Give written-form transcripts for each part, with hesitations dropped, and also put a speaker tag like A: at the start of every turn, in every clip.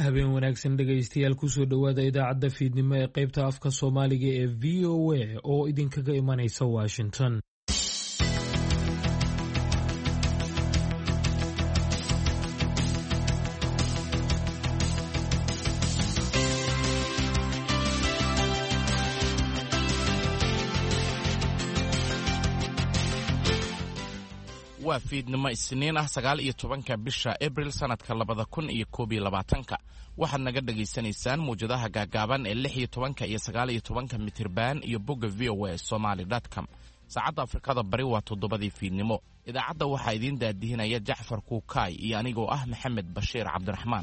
A: habeen wanaagsan dhegaystayaal kusoo dhowaada idaacadda fiidnimo ee qaybta afka soomaaliga ee v o a oo idinkaga imanaysa washington.
B: waa fiidnimo isniin ah 19 bisha Abriil sanadka 2021 waxaad naga dhageysanaysaan muujadaha gaagaaban ee 16 iyo 19 mitirban iyo bogga voasomali.com. saacadda Afrikada Bari waa 7 fiidnimo. idaacadda waxaa idin daadihinaya Jacfar Kuukay iyo anigoo ah Maxamed Bashiir Cabdiraxmaan.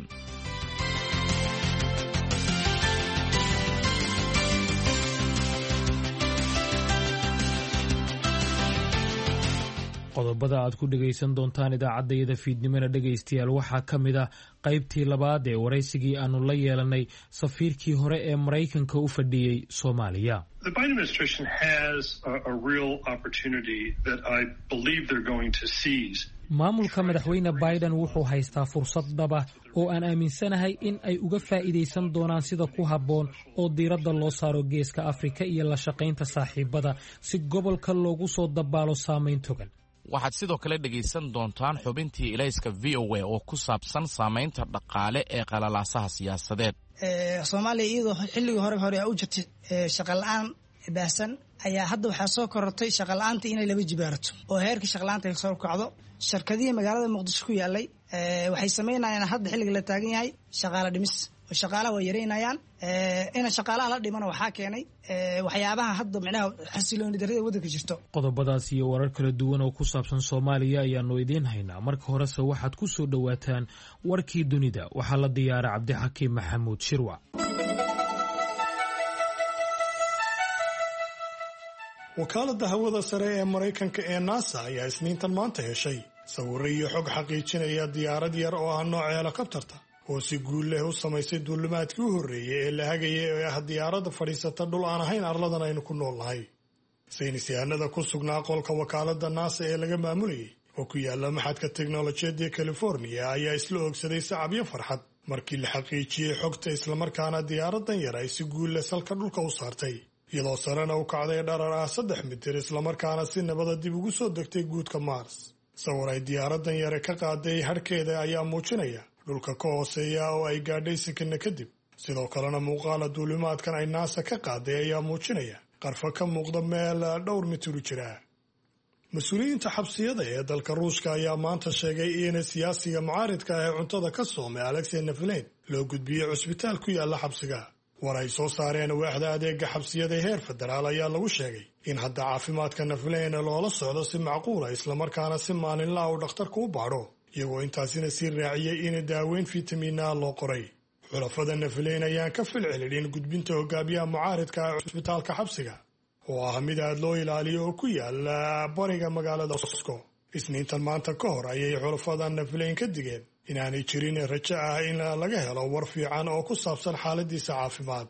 A: qodobada aad ku dhegaysan doontaan idaacaddayada fiidnimona dhegaystayaal waxaa ka mid ah qaybtii labaad ee waraysigii aanu la yeelanay safiirkii hore ee Maraykanka u fadhiyey Soomaaliya. maamulka madaxweyne Biden wuxuu haystaa fursad dhaba oo aan aaminsanahay in ay uga faa'iidaysan doonaan sida ku habboon oo diiradda loo saaro geeska Afrika iyo la shaqaynta saaxiibada si gobolka loogu soo dabaalo saamayn togan.
B: waxaad sidoo kale dhegaysan doontaan xubintii ilayska VOA oo ku saabsan saamaynta dhaqaale ee qalalaasaha siyaasadeed.
C: Soomaaliya iyadoo xilligii hore u jirtay shaqo la'aan baahsan ayaa hadda waxaa soo korortay shaqo la'aanta inay laba jibaarato oo heerka shaqo la'aanta ay soo kacdo. shirkadihii magaalada Muqdisho ku yaalay waxay sameynayaan hadda xilliga la taagan yahay shaqaale dhimis oo shaqaalaha way yareynayaan. in shaqaalaha la dhimana waxaa keenay waxyaabaha hadda macnaha xasilooni darrada waddanka jirto.
A: qodobadaas iyo warar kala duwan oo ku saabsan Soomaaliya ayaanu idiin haynaa. marka horese waxaad ku soo dhawaataan warkii dunida. waxaa la diyaaray Cabdixakiim Maxamuud Shirwac.
D: wakaaladda hawada sare ee Maraykanka ee NASA ayaa isniintan maanta heshay sawirro iyo xog xaqiijinaya diyaarad yar oo ah nooca helikobtarta oo si guul leh u samaysay duulimaadkii u horreeyay ee la hagayay ee ah diyaaradda fadhiisata dhul aan ahayn arladan aynu ku nool nahay. saynis yahanada ku sugnaa qolka wakaaladda NASA ee laga maamulayay oo ku yaala maxadka teknolojiyadda California ayaa isla oogsaday sacabyo farxad markii la xaqiijiyey xogta islamarkaana diyaaradan yar ay si guul leh salka dhulka u saartay iyadoo sarena u kacday dharar ah 3 mitir islamarkaana si nabada dib ugu soo degtay guudka Mars. sawir ay diyaaradan yare ka qaaday harkeeda ayaa muujinaya dhulka ka hooseeya oo ay gaadhay sikina kadib. sidoo kalena muuqaala duulimaadkan ay NASA ka qaaday ayaa muujinaya qarfa ka muuqda meel dhowr mitir u jira. mas-uuliyiinta xabsiyada ee dalka Ruushka ayaa maanta sheegay in siyaasiga mucaaridka ah ee cuntada ka soomay Alexei Navalny loo gudbiyey cusbitaal ku yaala xabsiga. war ay soo saareen waaxda adeega xabsiyada heer federaal ayaa lagu sheegay in hadda caafimaadka Navalny loola socdo si macquula islamarkaana si maalinla uu dhakhtarku u baadho iyagoo intaasina sii raaciyay in daaweyn fitamiina loo qoray. xulafada Navalny ayaan ka filcelin gudbinta hogaamiyaha mucaaridka ee cusbitaalka xabsiga oo ah mid aad loo ilaaliyo oo ku yaala bariga magaalada Moscow. isniintan maanta ka hor ayay xulafada Navalny ka digeen inaanay jirin rajo ah in laga helo war fiican oo ku saabsan xaaladiisa caafimaad.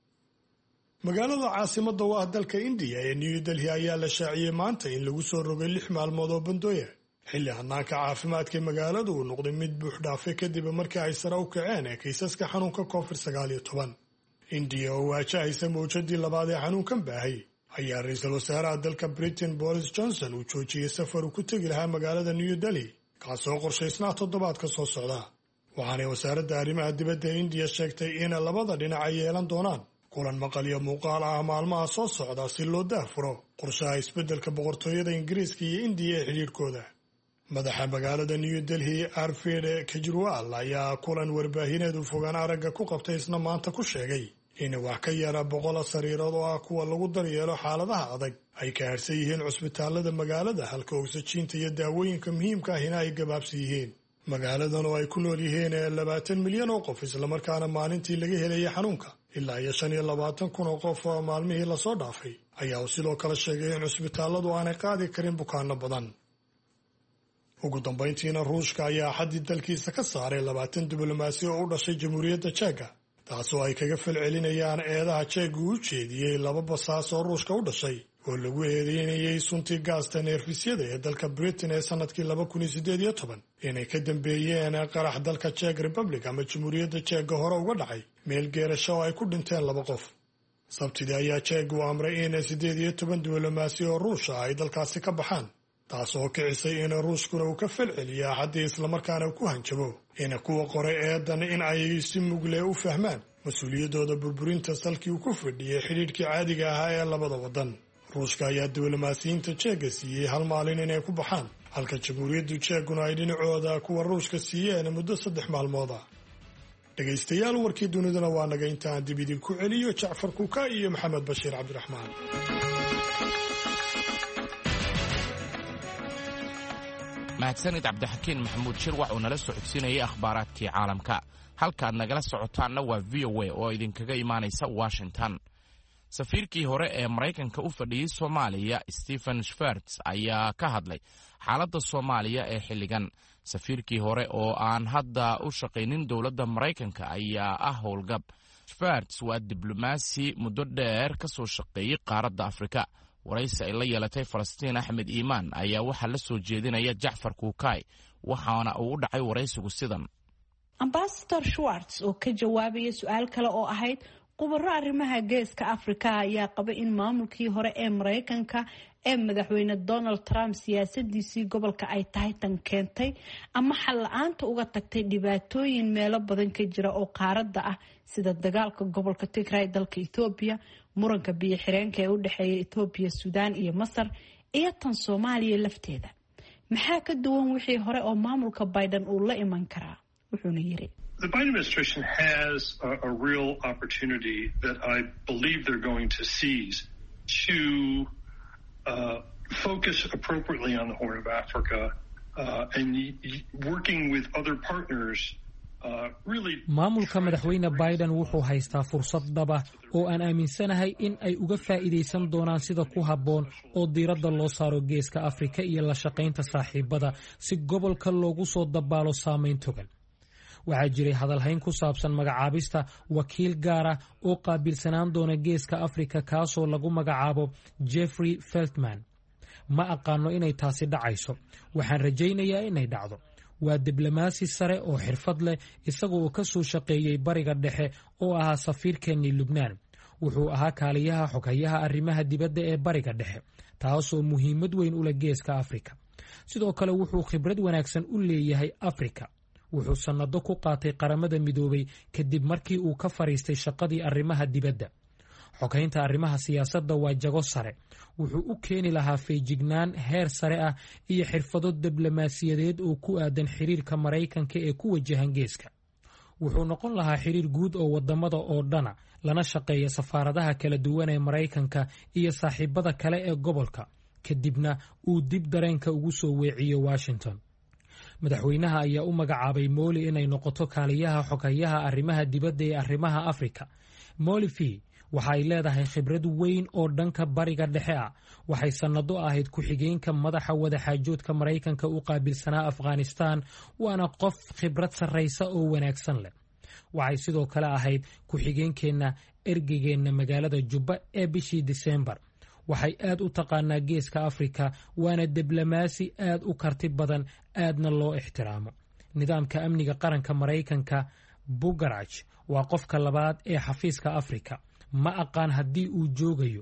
D: magaalada caasimadda waa dalka India ee New Delhi ayaa la shaaciyey maanta in lagu soo rogay 6 maalmood oo bandooya xilli hanaanka caafimaadka magaaladu uu noqday mid buux dhaafay kadib markii ay sare u kaceen kiisaska xanuunka COVID-19. India oo waajahaysa mowjadii labaad ee xanuunkan baahay ayaa ra'iisul wasaaraha dalka Britain Boris Johnson uu joojiyey safar uu ku tegi lahaa magaalada New Delhi kaasoo qorshaysnaa toddobaadka soo socda. waxaanay wasaaradda arrimaha dibadda ee India sheegtay in labada dhinac ay yeelan doonaan kulan maqal iyo muuqaal ah maalmaha soo socda si loo daahfuro qorshaha isbeddelka boqortooyada Ingiriiska iyo India ee xidhiidhkooda. madaxa magaalada New Delhi Arvind Kejriwal ayaa kulan warbaahineed u fogaan aragga ku qabtay isna maanta ku sheegay in wax ka yara 100 sariirood oo ah kuwa lagu daryeelo xaaladaha adag ay ka harsan yihiin cusbitaalada magaalada halka oksijiinta iyo daawooyinka muhiimka ahina ay gabaabsi yihiin. magaaladan oo ay ku nool yihiin 20 milyan oo qof islamarkaana maalintii laga helayay xanuunka ilaa 25 kun oo qof maalmihii la soo dhaafay ayaa sidoo kale sheegay in cusbitaaladu aanay qaadi karin bukaano badan. ugu dambeyntiina Ruushka ayaa xaddi dalkiisa ka saaray 20 diblomaasi oo u dhashay Jamhuuriyadda Jeega taasoo ay kaga falcelinayaan eedaha Jeega u jeediyey 2 basaas oo Ruushka u dhashay oo lagu eedeynayay suntii gaasta neerfisyada ee dalka Britain ee sanadkii 2018 inay ka dambeeyeen qarax dalka Czech Republic ama Jamhuuriyadda Czech hore uga dhacay meel geerasho oo ay ku dhinteen 2 qof. Sabtidii ayaa Czech u amray in 18 diblomaasi oo Ruush ah ay dalkaasi ka baxaan, taasoo kicisay in Ruushkuna uu ka falceliyo haddii isla markaana ku hanjabo in kuwa qoray eedan in ay si mugle u fahmaan mas'uuliyadooda burburinta salkii uu ku fadhiyay xidhiidhkii caadiga ahaa ee labada wadan. Ruushka ayaa diblomaasiyiinta Czech siiyey 1 maalin inay ku baxaan, halka Jamhuuriyadda Czechna ay dhinacooda kuwa Ruushka siiyeen muddo 3 maalmood ah. dhegaystayaal warkii dunidana waa naga intaan dib idinku celiyo Jacfar Kuka iyo Maxamed Bashiir Cabdiraxmaan.
B: mahadsanid cabdixakiin maxamuud shirwac oo nala socodsiinayay akhbaaraadkii caalamka. halkaad nagala socotaanna waa VOA oo idinkaga imaanaysa Washington. safiirkii hore ee Maraykanka u fadhiyay Soomaaliya Stephen Schwartz ayaa ka hadlay xaaladda Soomaaliya ee xilligan. safiirkii hore oo aan hadda u shaqaynin dowladda Maraykanka ayaa ah howlgab. Schwartz waa diblomaasi muddo dheer ka soo shaqeeyay qaaradda Afrika. waraysi ay la yeelatay Falastiin Axmed Iimaan ayaa waxaa la soo jeedinaya Jacfar Kuukay, waxaana uu u dhacay waraysigu sidan.
E: Ambassador Schwartz oo ka jawaabaya su'aal kale oo ahayd khubaro arrimaha geeska Afrika ayaa qabay in maamulkii hore ee Maraykanka ee madaxweyne Donald Trump siyaasadiisii gobolka ay tahay tan keentay ama xal la'aanta uga tagtay dhibaatooyin meelo badan ka jira oo qaaradda ah sida dagaalka gobolka Tigray dalka Ethiopia, muranka biyo xireenka ee u dhaxeeya Ethiopia, Suudaan iyo Masar iyo tan Soomaaliya lafteeda. maxaa ka duwan wixii hore oo maamulka Biden uu la iman karaa? wuxuuna yiri
F: The Biden administration has a real opportunity that I believe they're going to seize to focus appropriately on the Horn of Africa and working with other partners.
A: maamulka madaxweyne Biden wuxuu haystaa fursad dhaba oo aan aaminsanahay in ay uga faa'iideysan doonaan sida ku habboon oo diiradda loo saaro geeska Afrika iyo la shaqaynta saaxiibada si gobolka loogu soo dabaalo saameyn togan. waxaa jiray hadalhayn ku saabsan magacaabista wakiil gaar ah oo qaabilsanaan doona geeska Afrika kaasoo lagu magacaabo Jeffrey Feltman. ma aqaano inay taasi dhacayso, waxaan rajaynayaa inay dhacdo. waa diblomaasi sare oo xirfad leh, isaga oo ka soo shaqeeyay bariga dhexe oo ahaa safiirkeennii Lubnaan. wuxuu ahaa kaaliyaha xoghayaha arrimaha dibadda ee bariga dhexe, taasoo muhiimad weyn u leh geeska Afrika. sidoo kale wuxuu khibrad wanaagsan u leeyahay Afrika. wuxuu sanado ku qaatay qaramada midoobay kadib markii uu ka fariistay shaqadii arrimaha dibadda. xoghaynta arrimaha siyaasadda waa jago sare. wuxuu u keeni lahaa feejignaan heer sare ah iyo xirfado diblomaasiyadeed oo ku aadan xiriirka Maraykanka ee ku wajahan geeska. wuxuu noqon lahaa xiriir guud oo wadamada oo dhana, lana shaqeeya safaaradaha kala duwan ee Maraykanka iyo saaxiibada kale ee gobolka, kadibna uu dib dareenka ugu soo weeciyo Washington. madaxweynaha ayaa u magacaabay Moli inay noqoto kaaliyaha xoghayaha arrimaha dibadda ee arrimaha Afrika. Moli waxa ay leedahay khibrad weyn oo dhanka bariga dhexe ah. waxay sanado ahayd ku-xigeenka madaxa wadaxaajoodka Maraykanka u qaabilsanaa Afghanistan, waana qof khibrad sarreysa oo wanaagsan leh. waxay sidoo kale ahayd ku-xigeenkeenna ergeygeena magaalada Jubba ee bishii December. waxay aad u taqaanaa geeska Afrika, waana diblomaasi aad u karti badan, aadna loo ixtiraamo. nidaamka amniga qaranka Maraykanka, Bugarach waa qofka labaad ee xafiiska Afrika. ma aqaan haddii uu joogayo.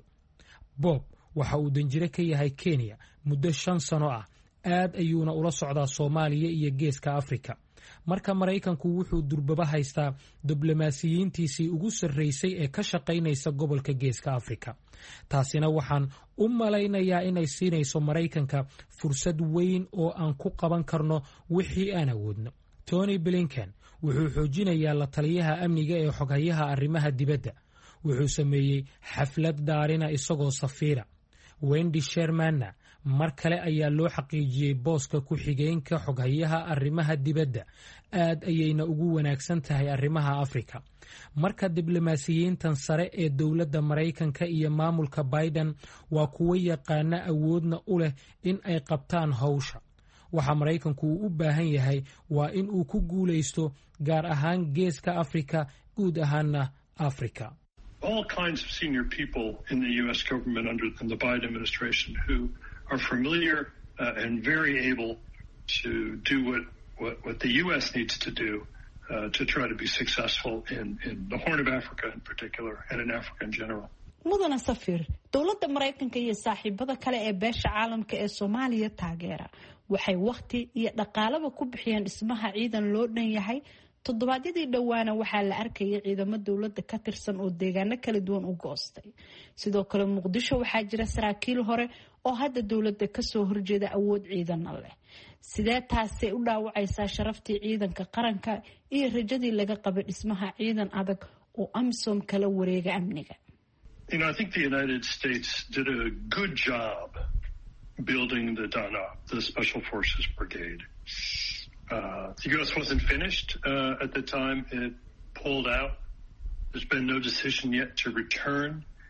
A: Bob waxa uu danjire ka yahay Kenya muddo 5 sano ah, aad ayuuna ula socdaa Soomaaliya iyo geeska Afrika. marka Maraykanku wuxuu durbaba haystaa diblomaasiyiintiisii ugu sarreysay ee ka shaqaynaysa gobolka geeska Afrika. taasina waxaan u malaynayaa inay siinayso Maraykanka fursad weyn oo aan ku qaban karno wixii aan awoodno. Tony Blinken wuxuu xoojinayaa la taliyaha amniga ee xoghayaha arrimaha dibadda. wuxuu sameeyey xaflad daarina isagoo safiira. Wendy Shermanna mar kale ayaa loo xaqiijiyey booska ku-xigeenka xoghayaha arrimaha dibadda. aad ayayna ugu wanaagsan tahay arrimaha Afrika. marka diblomaasiyiintan sare ee dowladda Maraykanka iyo maamulka Biden waa kuwo yaqaana awoodna u leh in ay qabtaan hawsha. waxa Maraykanku u baahan yahay waa in uu ku guulaysto gaar ahaan geeska Afrika, guud ahaanna Afrika.
F: all kinds of senior people in the U.S. government under the Biden administration who are familiar and very able to do what the U.S. needs to do to try to be successful in the Horn of Africa in particular and in Africa in general.
E: mudana safir dowladda Mareykanka iyo saaxiibada kale ee beesha caalamka ee Soomaaliya taageera waxay waqti iyo dhaqaalaba ku bixiyeen dhismaha ciidan loo dhan yahay toddobaadyadii dhowaana waxaa la arkayay ciidamo dowladda ka tirsan oo deegaano kala duwan u goostay sidoo kale Muqdisho waxaa jira saraakiil hore oo hadda dowladda ka soo horjeeda awood ciidan leh sidee taasi u dhaawacaysaa sharaftii ciidanka qaranka iyo rajadii laga qabay dhismaha ciidan adag oo AMISOM kala wareega amniga.
F: I think the United States did a good job building the DANA, the Special Forces Brigade. The U.S. wasn't finished at the time it pulled out. There's been no decision yet to return.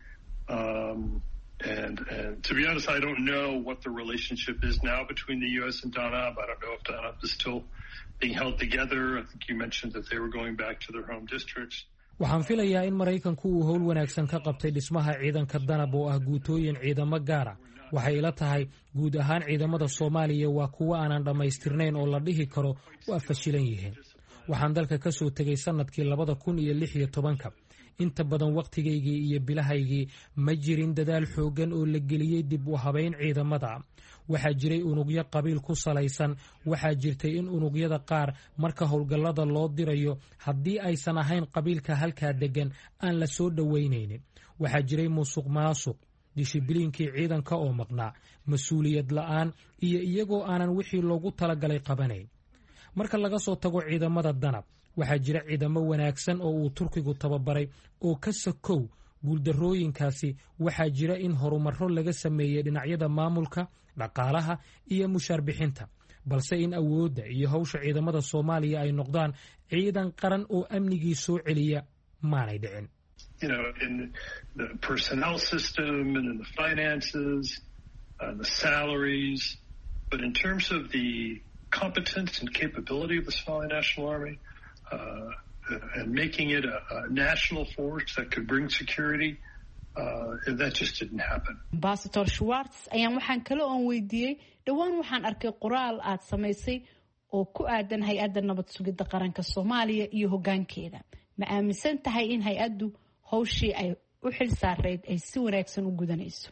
F: And to be honest, I don't know what the relationship is now between the U.S. and DANAB. I don't know if DANAB is still being held together. I think you mentioned that they were going back to their home districts.
A: waxaan filayaa in Maraykanku uu howl wanaagsan ka qabtay dhismaha ciidanka danab oo ah guutooyin ciidamo gaara waxay ila tahay guud ahaan ciidamada Soomaaliya waa kuwa aanan dhamaystirnayn oo la dhihi karo waa fashilan yihiin waxaan dalka ka soo tagay sanadkii 2016 inta badan waqtigaygii iyo bilahaygii ma jirin dadaal xoogan oo la geliyay dib u habeyn ciidamada waxaa jiray unugyo qabiil ku salaysan waxaa jirtay in unugyada qaar marka howlgallada loo dirayo haddii aysan ahayn qabiilka halka degan aan la soo dhaweyneynin waxaa jiray musuqmaasuq dishibliinkii ciidanka oo maqnaa mas'uuliyad la'aan iyo iyagoo aanan wixii loogu talagalay qabanayn marka laga soo tago ciidamada danab waxaa jira ciidamo wanaagsan oo uu Turkigu tababaray oo ka sakow guuldarooyinkaasi waxaa jira in horumarro laga sameeyay dhinacyada maamulka dhaqaalaha iyo mushaar bixinta balse in awoodda iyo hawsha ciidamada Soomaaliya ay noqdaan ciidan qaran oo amnigii soo celiya maanay dhicin.
F: In the personnel system and in the finances and the salaries, but in terms of the competence and capability of the Somali National Army and making it a national force that could bring security, that just didn't happen.
E: Ambassador Schwartz ayaan waxaan kale oo weydiiyay dhawaan waxaan arkay qoraal aad samaysay oo ku aadan hay'adda nabad sugidda qaranka Soomaaliya iyo hoggaankeeda ma aaminsan tahay in hay'addu hawshii ay u xil saareyd ay si wanaagsan u gudanayso?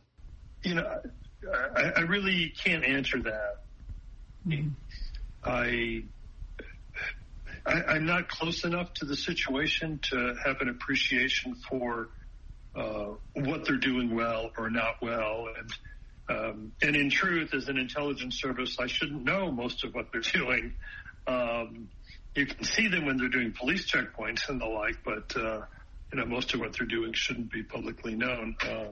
F: I really can't answer that. I'm not close enough to the situation to have an appreciation for what they're doing well or not well. And in truth, as an intelligence service, I shouldn't know most of what they're doing. You can see them when they're doing police checkpoints and the like, but most of what they're doing shouldn't be publicly known.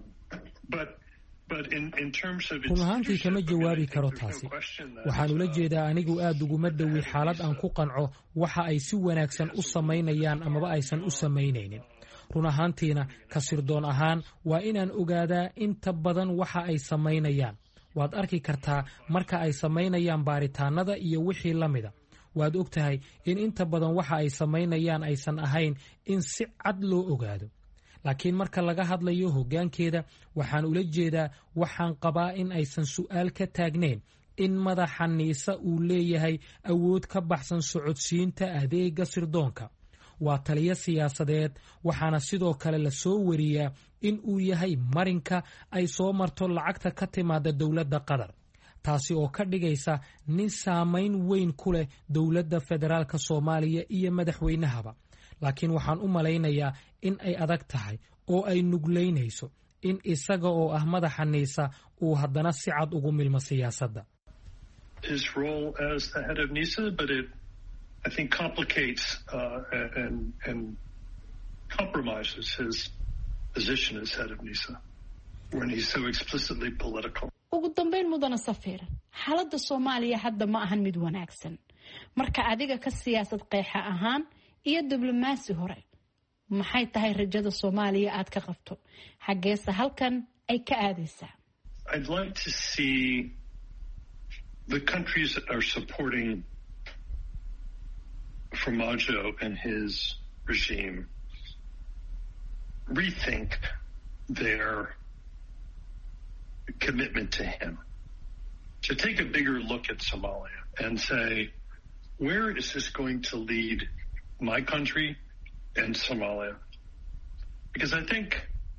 A: run ahaantii kama jawaabi karo taasi waxaan ula jeedaa anigu aad uguma dhowi xaalad aan ku qanco waxa ay si wanaagsan u samaynayaan amaba aysan u samaynaynin run ahaantiina ka sirdoon ahaan waa inaan ogaadaa inta badan waxa ay samaynayaan waad arki kartaa marka ay samaynayaan baaritaanada iyo wixii la mida waad ogtahay in inta badan waxa ay samaynayaan aysan ahayn in si cad loo ogaado laakiin marka laga hadlayo hoggaankeeda waxaan ula jeedaa waxaan qabaa in aysan su'aal ka taagnayn in madaxa NISA uu leeyahay awood ka baxsan socodsiinta adeega sirdoonka waa taliye siyaasadeed waxaana sidoo kale la soo wariyaa in uu yahay marinka ay soo marto lacagta ka timaada dowladda Qatar taasi oo ka dhigaysa nin saamayn weyn ku leh dowladda federaalka Soomaaliya iyo madaxweynahaba laakiin waxaan u malaynayaa in ay adag tahay oo ay nugleynayso in isaga oo ah madaxa NISA uu haddana si cad ugu milmo siyaasadda.
F: His role as the head of NISA, but it I think complicates and compromises his position as head of NISA when he's so explicitly political.
E: ugu dambeyn mudana Safir xaaladda Soomaaliya hadda ma ahan mid wanaagsan marka adiga ka siyaasad qeexa ahaan iyo diblomaasi hore maxay tahay rajada Soomaaliya aad ka qabto xageesa halkan ay ka aadaysaa?
F: I'd like to see the countries that are supporting Farmaajo and his regime rethink their commitment to him, to take a bigger look at Somalia and say, where is this going to lead my country and Somalia? Because I think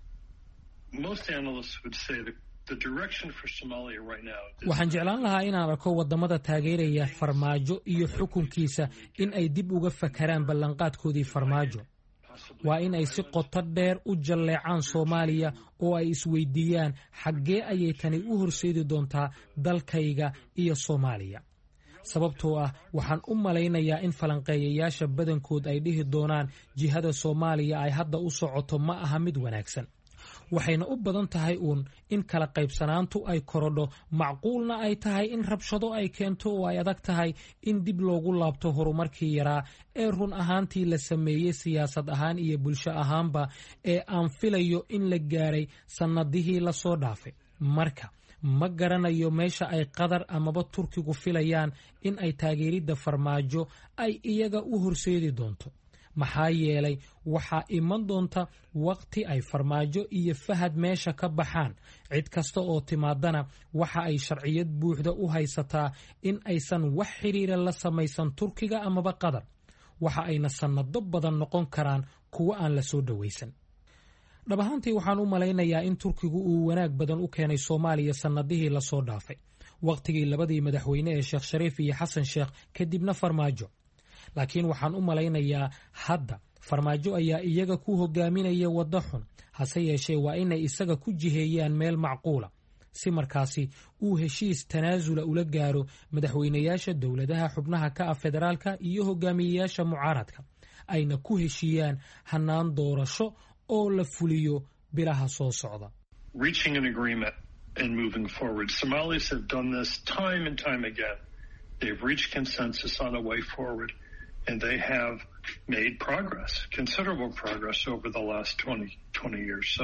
F: most analysts would say that the direction for Somalia right now.
A: waxaan jeclaan lahaa inaan arko wadamada taageeraya farmaajo iyo xukunkiisa in ay dib uga fakaraan ballanqaadkoodii farmaajo. waa in ay si qoto dheer u jalleecaan Soomaaliya oo ay isweydiiyaan xaggee ayay tani u horseedi doontaa dalkayga iyo Soomaaliya. sababtoo ah waxaan u malaynayaa in falanqeeyayaasha badankood ay dhihi doonaan jihada Soomaaliya ay hadda u socoto ma aha mid wanaagsan. waxayna u badan tahay in kala qaybsanaantu ay korodho, macquulna ay tahay in rabshado ay keento oo ay adag tahay in dib loogu laabto horumarkii yaraa ee run ahaantii la sameeyey siyaasad ahaan iyo bulsho ahaanba ee aan filayo in la gaaray sannadihii la soo dhaafay. marka ma garanayo meesha ay Qatar amaba Turkigu filayaan in ay taageeridda farmaajo ay iyaga u horseedi doonto. maxaa yeelay waxaa iman doonta waqti ay farmaajo iyo Fahad meesha ka baxaan. cid kasta oo timaadana waxa ay sharciyad buuxda u haysataa in aysan wax xiriira la samaysan Turkiga amaba Qatar. waxa ayna sannado badan noqon karaan kuwa aan la soo dhawaysan. dhab ahaantii waxaan u malaynayaa in Turkigu uu wanaag badan u keenay Soomaaliya sannadihii la soo dhaafay, waqtigii labadii madaxweyne ee Sheekh Shariif iyo Xasan Sheekh kadibna farmaajo. laakiin waxaan u malaynayaa hadda farmaajo ayaa iyaga ku hogaaminaya waddo xun, hase yeeshee waa inay isaga ku jiheeyaan meel macquula si markaasi uu heshiis tanaasula ula gaaro madaxweynayaasha dowladaha xubnaha ka ah federaalka iyo hogaamiyeyaasha mucaaradka, ayna ku heshiiyaan hanaan doorasho oo la fuliyo bilaha soo socda.
F: Reaching an agreement and moving forward. Somalis have done this time and time again. They've reached consensus on a way forward. And they have made progress, considerable progress over the last 20 years. So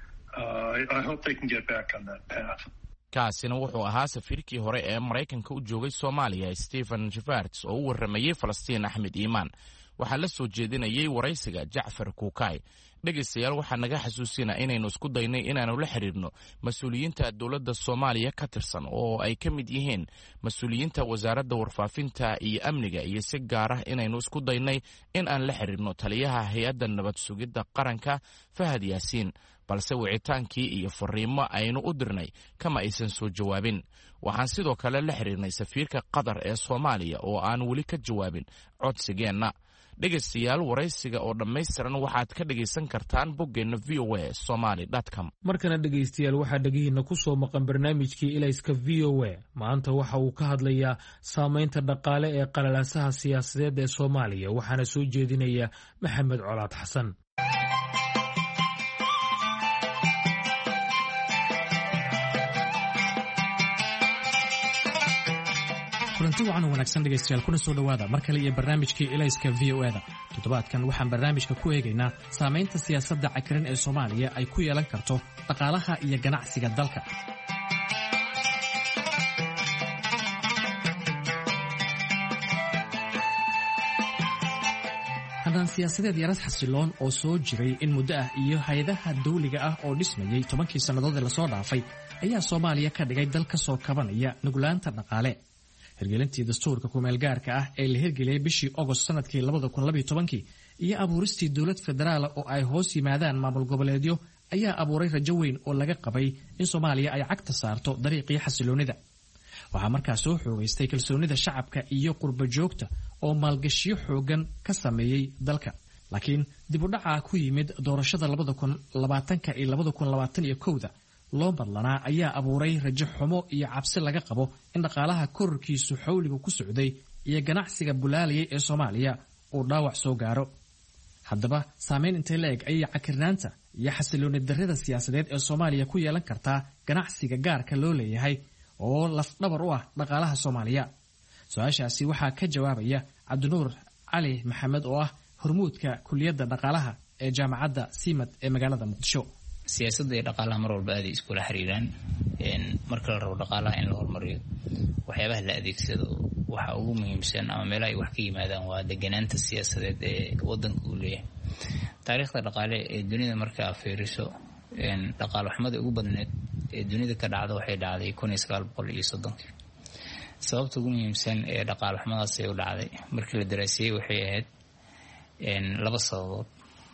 F: I hope they can get back on that path.
B: kaasina wuxuu ahaa safiirkii hore ee Maraykanka u joogay Soomaaliya Stephen Schwartz oo u waramayay Falastiin Axmed Iimaan. waxaa la soo jeedinayay waraysiga Jacfar Kuukay. dhegaystayaal waxaa naga xasuusinaa inaynu isku daynay inaanu la xiriirno mas-uuliyiinta dowladda Soomaaliya ka tirsan oo ay ka mid yihiin mas-uuliyiinta wasaaradda warfaafinta iyo amniga, iyo si gaar ah inaynu isku daynay in aan la xiriirno taliyaha hay-adda nabad sugidda qaranka Fahad Yaasiin, balse wicitaankii iyo fariimo aynu u dirnay kama aysan soo jawaabin. waxaan sidoo kale la xiriirnay safiirka Qatar ee Soomaaliya oo aan weli ka jawaabin codsigeenna. dhegaystayaal waraysiga oo dhammaystiran waxaad ka dhegaysan kartaan boggeenna voasomali.com.
A: markana dhegaystayaal waxaa dhegihiina ku soo maqan barnaamijkii ilayska VOA. maanta waxa uu ka hadlayaa saamaynta dhaqaale ee qalalaasaha siyaasadeed ee Soomaaliya, waxaana soo jeedinaya Maxamed Colaad Xasan.
G: kulanti wacan wanaagsan dhegaystayaal, kuna soo dhowaada mar kale iyo barnaamijkii ilayska VOA-da. toddobaadkan waxaan barnaamijka ku eegaynaa saamaynta siyaasadda cakiran ee Soomaaliya ay ku yeelan karto dhaqaalaha iyo ganacsiga dalka. haddaan siyaasadeed yarad xasiloon oo soo jiray in muddo ah iyo hay-adaha dawliga ah oo dhismayey 10kii sannadood ee lasoo dhaafay ayaa Soomaaliya ka dhigay dal ka soo kabanaya nuglaanta dhaqaale. hirgelintii dastuurka ku-meelgaarka ah ee la hirgeliyey bishii Agost sanadkii 2012 iyo abuuristii dowlad federaala oo ay hoos yimaadaan maamul goboleedyo ayaa abuuray rajo weyn oo laga qabay in Soomaaliya ay cagta saarto dariiqii xasiloonida. waxaa markaas soo xoogaystay kalsoonida shacabka iyo qurba joogta oo maalgashiyo xoogan ka sameeyey dalka. laakiin dib u dhaca ku yimid doorashada 2020 iyo 2021 loo badlanaa ayaa abuuray rajo xumo iyo cabsi laga qabo in dhaqaalaha kororkiisu xawliga ku socday iyo ganacsiga bulaalayay ee Soomaaliya uu dhaawac soo gaaro. haddaba saameyn intee la eg ayay cakirnaanta iyo xasilooni darrida siyaasadeed ee Soomaaliya ku yeelan kartaa ganacsiga gaarka loo leeyahay oo lafdhabar u ah dhaqaalaha Soomaaliya? su-aashaasi waxaa ka jawaabaya Cabdinuur Cali Maxamed oo ah hormuudka kulliyadda dhaqaalaha ee jaamacadda Siimad ee magaalada Muqdisho.
H: siyaasadda iyo dhaqaalaha mar walba aad iskula xiriiraan. marka la rabo dhaqaalaha in la horumariyo, waxyaabaha la adeegsado waxa ugu muhiimsan ama meelaha ay wax ka yimaadaan waa deganaanta siyaasadeed ee wadanka uu leeyahay. taariikhda dhaqaale ee dunida marka fiiriso dhaqaale xumada ugu badneed ee dunida ka dhacda waxay dhacday 1930 sababta ugu muhiimsan ee dhaqaale xumadaas ay u dhacday markii la daraasiyay waxay ahayd laba sababood.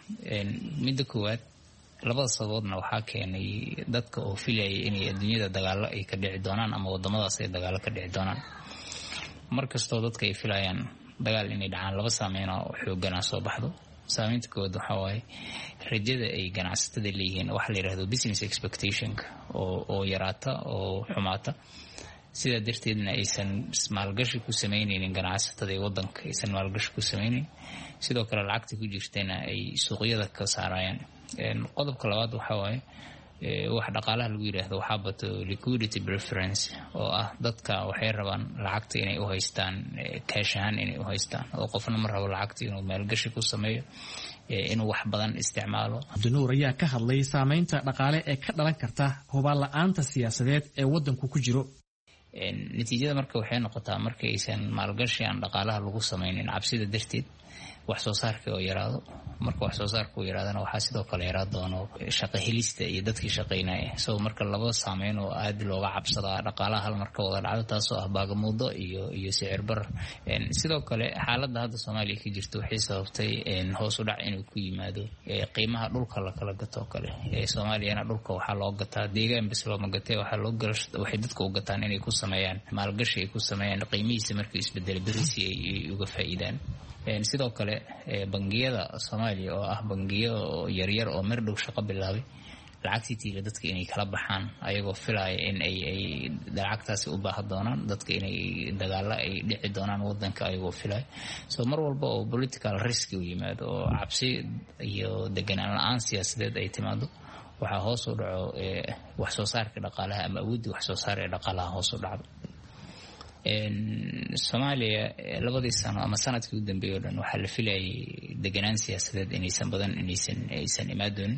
H: midda koowaad labada sababoodna waxaa keenay dadka oo filayay inay adduunyada dagaalo ay ka dhici doonaan ama wadamadaas ay dagaalo ka dhici doonaan. markastoo dadka ay filayaan dagaal inay dhacaan laba saameyn oo xoogan soo baxdo. saameynta koowaad waxaa waaye rajada ay ganacsatada leeyihiin waxa la yiraahdo business expectation oo yaraata oo xumaata, sidaa darteedna aysan maalgashi ku sameynaynin ganacsatada wadanka, aysan maalgashi ku sameynin, sidoo kale lacagta ku jirtayna ay suuqyada ka saarayaan. qodobka labaad waxaa waaye wax dhaqaalaha lagu yiraahdo waxaa bato liquidity preference oo ah dadka waxay rabaan lacagta inay u haystaan cash ahaan inay u haystaan, oo qofna ma rabo lacagta inuu maalgashi ku sameeyo, inuu wax badan isticmaalo.
G: Cabdinuur ayaa ka hadlay saameynta dhaqaale ee ka dhalan karta hubaan la'aanta siyaasadeed ee wadanku ku jiro.
H: natiijada marka waxay noqotaa marka aysan maalgashi aan dhaqaalaha lagu sameynin cabsida darteed wax soo saarka oo yaraado. marka wax soo saarka uu yaraadana waxaa sidoo kale yaraad doono shaqo helista iyo dadkii shaqeynaya. marka laba saameyn oo aad looga cabsadaa dhaqaalaha hal marka wada dhacdo, taasoo ah baagamuudo iyo sicir barar. sidoo kale xaaladda hadda Soomaaliya ka jirto waxay sababtay hoos u dhac inuu ku yimaado qiimaha dhulka la kala gato kale. Soomaaliyana dhulka waxaa loo gataa deegaan bas looma gatay, waxay dadku u gataan inay ku sameeyaan maalgashi, ay ku sameeyaan qiimihiisa markuu isbedelo berisi ay uga faa'iidaan. sidoo kale bangiyada Soomaaliya oo ah bangiyo yaryar oo mar dhow shaqo bilaabay, lacagtii tiila dadka inay kala baxaan ayagoo filaya in ay lacagtaasi u baahan doonaan, dadka inay dagaalo ay dhici doonaan wadanka ayagoo filaya. mar walba oo political risk u yimaado oo cabsi iyo deganaan la'aan siyaasadeed ay timaado, waxaa hoos u dhaco wax soo saarka dhaqaalaha ama awoodda wax soo saar ee dhaqaalaha hoos u dhacdo. Soomaaliya labadii sano ama sanadkii u dambeeyay oo dhan waxaa la filayay deganaan siyaasadeed inaysan imaadoonin,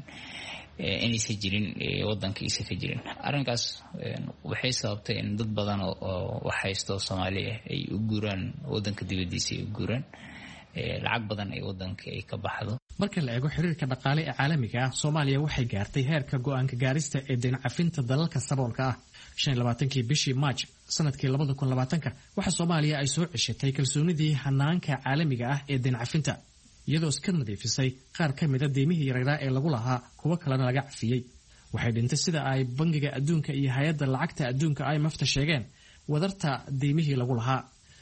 H: inaysan jirin wadankiisa ka jirin. arrinkaas waxay sababtay in dad badan oo wax haysto Soomaaliya ay u guuraan wadanka dibadiisa, ay u guuraan lacag badan ay wadanka ay ka baxdo.
G: marka la eego xiriirka dhaqaale ee caalamiga ah, Soomaaliya waxay gaartay heerka go'aanka gaarista ee deyn cafinta dalalka saboolka ah. 25 bishii March sanadkii 2020 waxa Soomaaliya ay soo ceshatay kalsoonidii hanaanka caalamiga ah ee deyn cafinta, iyadoo iska nadiifisay qaar ka mid ah deymihii yaryar ee lagu lahaa, kuwa kalena laga cafiyay. waxay dhintay sida ay Bangiga Adduunka iyo Hay'adda Lacagta Adduunka IMF sheegeen wadarta deymihii lagu lahaa.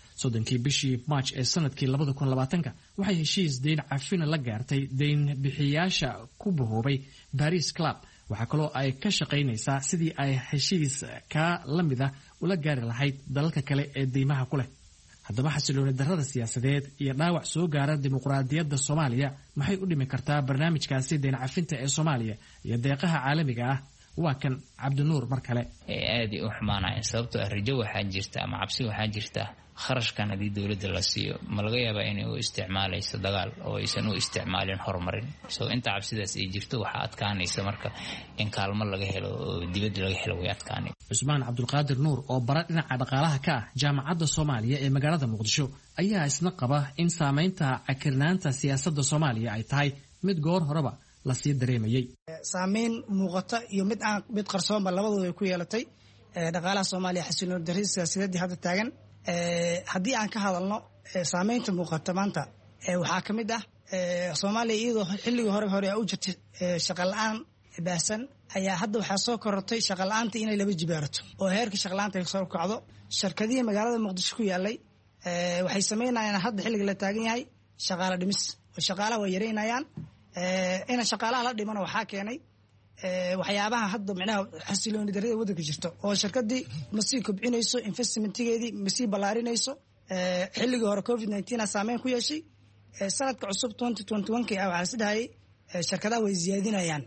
G: 30 bishii March ee sanadkii 2020 waxay heshiis deyn cafin la gaartay deyn bixiyaasha ku bahoobay Paris Club. waxa kaloo ay ka shaqaynaysaa sidii ay heshiis ka la mid ah ula gaari lahayd dalalka kale ee deymaha ku leh. haddaba xasilooni darrada siyaasadeed iyo dhaawac soo gaara dimuqraadiyadda Soomaaliya maxay u dhimi kartaa barnaamijkaasi deyn cafinta ee Soomaaliya iyo deeqaha caalamiga ah? waa kan Cabdinuur mar kale.
H: aad u xumaanaya sababtoo ah rajo waxaa jirta ama cabsi waxaa jirta kharashkan haddii dowladda la siiyo ma laga yaabaa inay u isticmaalayso dagaal oo aysan u isticmaalin horumarin. inta cabsidaas ay jirto waxaa adkaanaysa marka in kaalmo laga helo oo dibadda laga helo way adkaanay.
G: Cusmaan Cabdulqaadir Nuur oo bara dhinaca dhaqaalaha ka ah Jaamacadda Soomaaliya ee magaalada Muqdisho ayaa isna qaba in saameynta cakirnaanta siyaasadda Soomaaliya ay tahay mid goor horeba la sii dareemayay.
C: saameyn muuqata iyo mid qarsoonba labadooda ay ku yeelatay dhaqaalaha Soomaaliya xasilooni darrada siyaasadeed hadda taagan. haddii aan ka hadalno saameynta muuqata maanta waxaa ka mid ah Soomaaliya iyadoo xilligii hore u jirtay shaqo la'aan baahsan ayaa hadda waxaa soo korortay shaqo la'aanta inay laba jibaarato oo heerka shaqo la'aanta ay soo kacdo. shirkadihii magaalada Muqdisho ku yaalay waxay sameynayaan hadda xilliga la taagan yahay shaqaale dhimis, oo shaqaalaha way yareynayaan. ina shaqaalaha la dhimana waxaa keenay waxyaabaha hadda macnaha xasilooni darrada wadanka jirto, oo shirkadii ma sii kobcinayso investmentigeedii, ma sii ballaarinayso. xilligii hore COVID-19 saameyn ku yeeshay. sanadka cusub 2021 waxaa sidahayay shirkadaha way ziyaadinayaan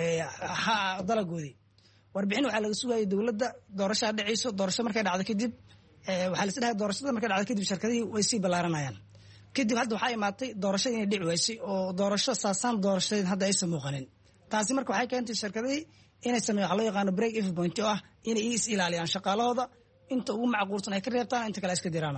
C: dalagoodii. warbixin waxaa laga sugayay dowladda doorashaa dhacayso, doorasho markay dhacdo kadib waxaa la sidahayay doorashada markay dhacdo kadib shirkadihii way sii ballaaranayaan. kadib hadda waxaa imaatay doorashada inay dhici waysay oo doorasho saasaan doorashadeed hadda aysan muuqanin. taasi marka waxay keentay shirkadihii inay sameeyaan waxa loo yaqaano break even point oo ah inay is ilaaliyaan shaqaalahooda, inta ugu macquulsan ay ka reebtaan, inta kale iska diraano.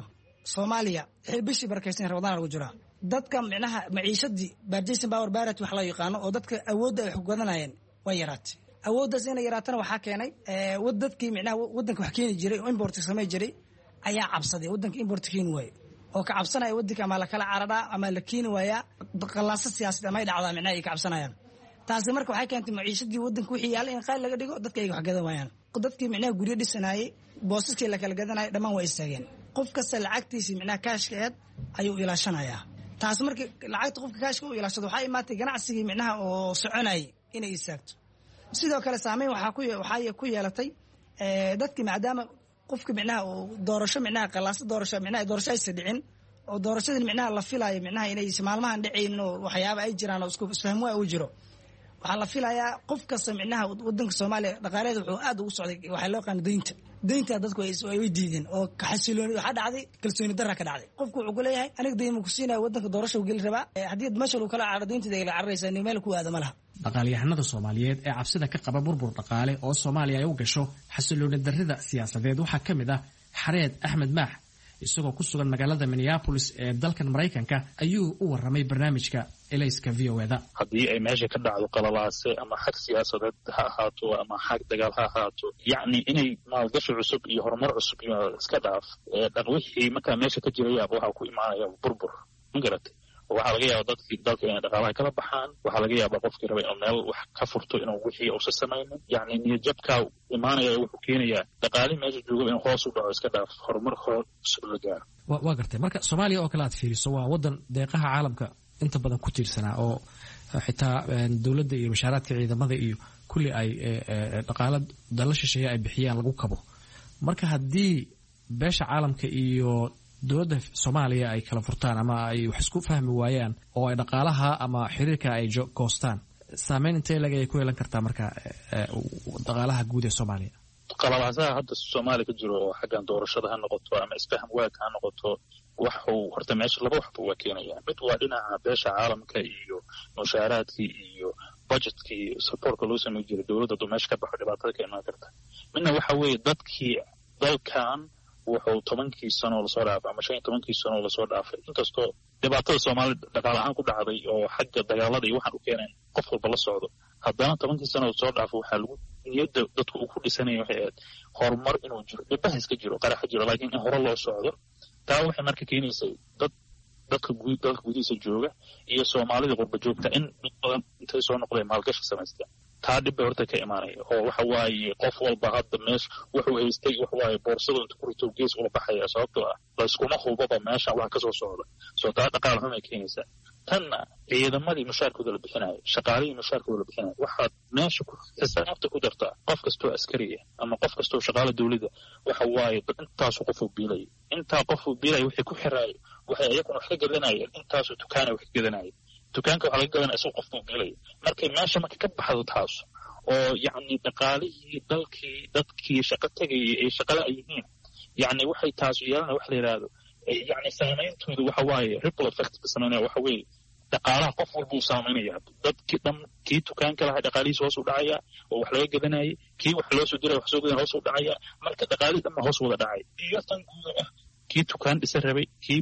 C: Soomaaliya bishii barakeysan Ramadaan lagu jiraa dadka micnaha maciishadii purchasing power parity wax la yaqaano oo dadka awoodda ay xoggadanayeen way yaraatay awooddaas inay yaraatana waxaa keenay dadkii micnaha wadanka wax keeni jiray oo import samay jiray ayaa cabsaday wadanka import keeni waayay oo ka cabsanaya wadanka ama la kala caradaa ama la keeni waaya qalaasa siyaasadeed ama ay dhacdaa micnaha ay ka cabsanayaan taasi marka waxay keentay maciishadii wadanka wixii yaala in qaal laga dhigo dadka ay wax gadan waayaan dadkii micnaha guryo dhisanayay boosaskii la kala gadanayay dhammaan way istaageen qof kasta lacagtiisii micnaha kaashka eed ayuu ilaashanayaa taas markii lacagta qofka kaashka uu ilaashado waxaa imaatay ganacsigii micnaha oo soconayay inay istaagto sidoo kale saameyn waxaa ku yeelatay dadkii maadaama qofka micnaha doorasho micnaha qalaasa doorasho micnaha doorasho aysan dhicin oo doorashadii micnaha la filayo micnaha inay maalmahan dhicaynin oo waxyaabo ay jiraan oo isku fahmo uu jiro waxaa la filayaa qof kasta micnaha wadanka Soomaaliya dhaqaaleed wuxuu aad ugu socday waxa loo qaan deynta dadku ay diideen oo ka xasilooni waxa dhacday kalsooni darra ka dhacday qofku wuxuu leeyahay aniga deyn ku siinaa wadanka doorasho uu gali rabaa haddii meesha uu kala caado deynta ay la cararaysaa meel ku aadama laha
G: dhaqaaliyahanada Soomaaliyeed ee cabsida ka qaba burbur dhaqaale oo Soomaaliya ay u gasho xasilooni darrida siyaasadeed waxa kamid ah Xareed Axmed Maax isagoo ku sugan magaalada Minneapolis ee dalkan Mareykanka ayuu u waramay barnaamijka Elayska VOA-da
I: haddii ay meesha ka dhacdo qalalaase ama xag siyaasadeed ha ahaato ama xag dagaal ha ahaato yacni inay maalgashi cusub iyo horumar cusub iska dhaaf wixii markaa meesha ka jiraya waxaa ku imaanaya burbur ma garatay waxaa laga yaabaa dadkii dalka inay dhaqaalaha kala baxaan waxaa laga yaabaa qofkii raba inuu meel wax ka furto inuu wixii uusa samaynin yacni niyadjabkaa imaanaya wuxuu keenayaa dhaqaalii meesha jooga inuu hoos u dhaco iska dhaaf horumar cusub la gaaro
G: waa gartay marka Soomaaliya oo kale aad fiiriso waa wadan deeqaha caalamka inta badan ku tiirsanaa oo xitaa dawladda iyo washaaraadka ciidamada iyo kulli ay dhaqaale dalal shisheeye ay bixiyaan lagu kabo marka haddii beesha caalamka iyo dowladda Soomaaliya ay kala furtaan ama ay wax isku fahmi waayaan oo ay dhaqaalaha ama xiriirka ay goostaan saameyn intee laga ku yeelan kartaa marka dhaqaalaha guud ee Soomaaliya
I: qalabaasaha hadda Soomaaliya ka jiro oo xaggan doorashada ha noqoto ama isfaham waag ha noqoto waxuu horta meesha laba waxba waa keenaya mid waa dhinaca beesha caalamka iyo mushaaraadkii iyo budgetkii supportka loo sameeyay jiray dowladda meesha ka baxo dhibaatada ka imaan karta midna waxa weeye dadkii dalkan wuxuu 10 sano la soo dhaafay ama 15 sano la soo dhaafay inkastoo dhibaatada Soomaaliya dhaqaale ahaan ku dhacday oo xagga dagaalada iyo waxaan u keenay qof walba la socdo haddana 10 sano soo dhaafay waxa lagu niyadda dadku uu ku dhisanayo waxay ahayd horumar inuu jiro dhibaha iska jiro qarax jiro laakiin in hore loo socdo taa waxay marka keenaysay dadka gudihiisa jooga iyo Soomaalida qurba joogta in badan intay soo noqdeen maalgashi samaystaan taa dhib horta ka imaanay oo waxa waaye qof walba hadda meesha wuxuu haystay waxa waaye boorsada inta ku rito gees ula baxaya sababtoo ah la iskuma hubaba meesha wax ka soo socda soo taa dhaqaale xun ay keenaysaa tanna ciidamadii mushaarkooda la bixinayo shaqaalihii mushaarkooda la bixinayo waxaad meesha ku xisaabta ku dartaa qof kastoo askari ah ama qof kastoo shaqaale dawladda waxa waaye intaasu qof u biilay intaa qof u biilay wixii ku xiraayo waxay ayaguna wax ka gadanayeen intaasu dukaana wax ka gadanayeen dukaanka waxa laga gadanaya isagoo qof u biilay markay meesha marka ka baxdo taas oo yacni dhaqaalihii dadkii shaqo tegayay ay shaqala yihiin yacni waxay taas yeelanaya wax la yidhaahdo يعني سامينتoodu waxa waaye ripple effect sameynaya waxa weeye dhaqaalaha qof walba uu saameynaya dadkii dhan kii dukaanka lahaa dhaqaalihiisa hoos u dhacaya oo wax laga gadanayay kii wax loo soo diray wax soo gadan hoos u dhacaya marka dhaqaalihii dhan hoos wada dhacay iyo tan guud ah kii dukaan dhisa rabay kii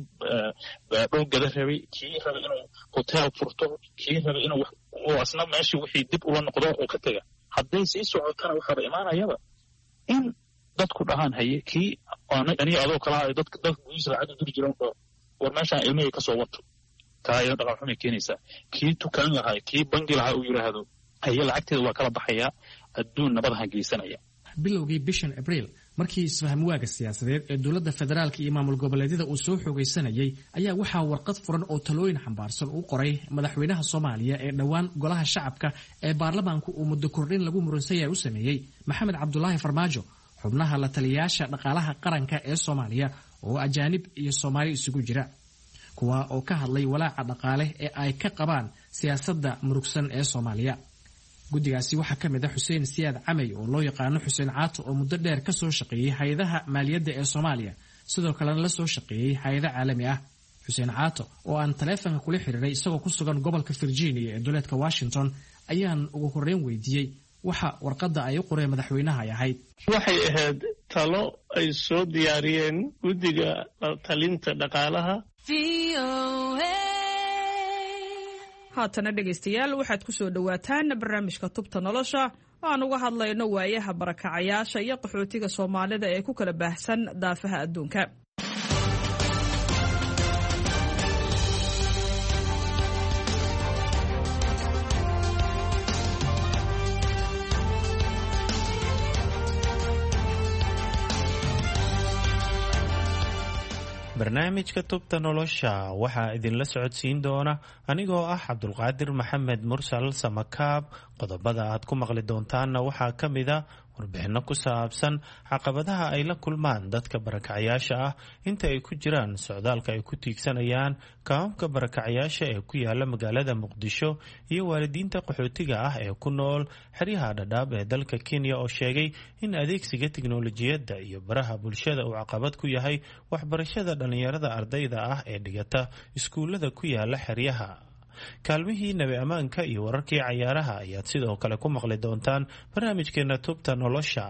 I: dhul gada rabay kii rabay inuu hotel furto kii rabay inuu asna meeshii wixii dib ula noqdo oo ka taga hadday sii socotana waxaa imaanayaba in dadku dhahaan haye kii aniga adoo kala ay dadka gudihiisa lacag diri jireen oo war meeshaan ilmihii ka soo wato taa ayay dhaqan xumay keenaysaa kii dukaan lahaa kii bangi lahaa uu yidhaahdo haye lacagteeda waa kala baxayaa adduun nabadaha geysanaya
G: bilowgii bishan Abriil markii isfaham waaga siyaasadeed ee dowladda federaalka iyo maamul goboleedyada uu soo xoogaysanayay ayaa waxaa warqad furan oo talooyin xambaarsan u qoray madaxweynaha Soomaaliya ee dhawaan golaha shacabka ee baarlamaanku uu muddo kordhin lagu muransayaa u sameeyay Maxamed Cabdullaahi Farmaajo xubnaha la taliyaasha dhaqaalaha qaranka ee Soomaaliya oo ajaanib iyo Soomaali isugu jira kuwa oo ka hadlay walaaca dhaqaale ee ay ka qabaan siyaasadda murugsan ee Soomaaliya guddigaasi waxaa ka mid ah Xuseen Siyaad Camay oo loo yaqaano Xuseen Caato oo muddo dheer ka soo shaqeeyay hay'adaha maaliyadda ee Soomaaliya sidoo kalena la soo shaqeeyay hay'ado caalami ah Xuseen Caato oo aan taleefanka kula xiriiray isagoo ku sugan gobolka Virginia ee dowladka Washington ayaan ugu horreyn weydiiyey waxa warqadda ay u qoreen madaxweynaha ay ahayd.
J: waxay ahayd talo ay soo diyaariyeen guddiga talinta dhaqaalaha.
K: haatana dhegaystayaal waxaad ku soo dhowaataan barnaamijka tubta nolosha aan uga hadlayno waayaha barakacayaasha iyo qaxootiga Soomaalida ee ku kala baahsan daafaha adduunka.
L: barnaamijka tubta nolosha waxaa idinla socodsiin doona anigoo ah Cabdulqaadir Maxamed Mursal Samakaab. qodobada aad ku maqli doontaanna waxaa ka mid ah warbixino ku saabsan caqabadaha ay la kulmaan dadka barakacayaasha ah inta ay ku jiraan socdaalka ay ku tiigsanayaan kaamka barakacayaasha ee ku yaala magaalada Muqdisho iyo waalidiinta qaxootiga ah ee ku nool xeryaha Dadaab ee dalka Kenya oo sheegay in adeegsiga tiknoolajiyadda iyo baraha bulshada uu caqabad ku yahay waxbarashada dhalinyarada ardayda ah ee dhigata iskuulada ku yaala xeryaha. kaalmihii nabi ammaanka iyo wararkii cayaaraha ayaad sidoo kale ku maqli doontaan barnaamijkeena tubta nolosha.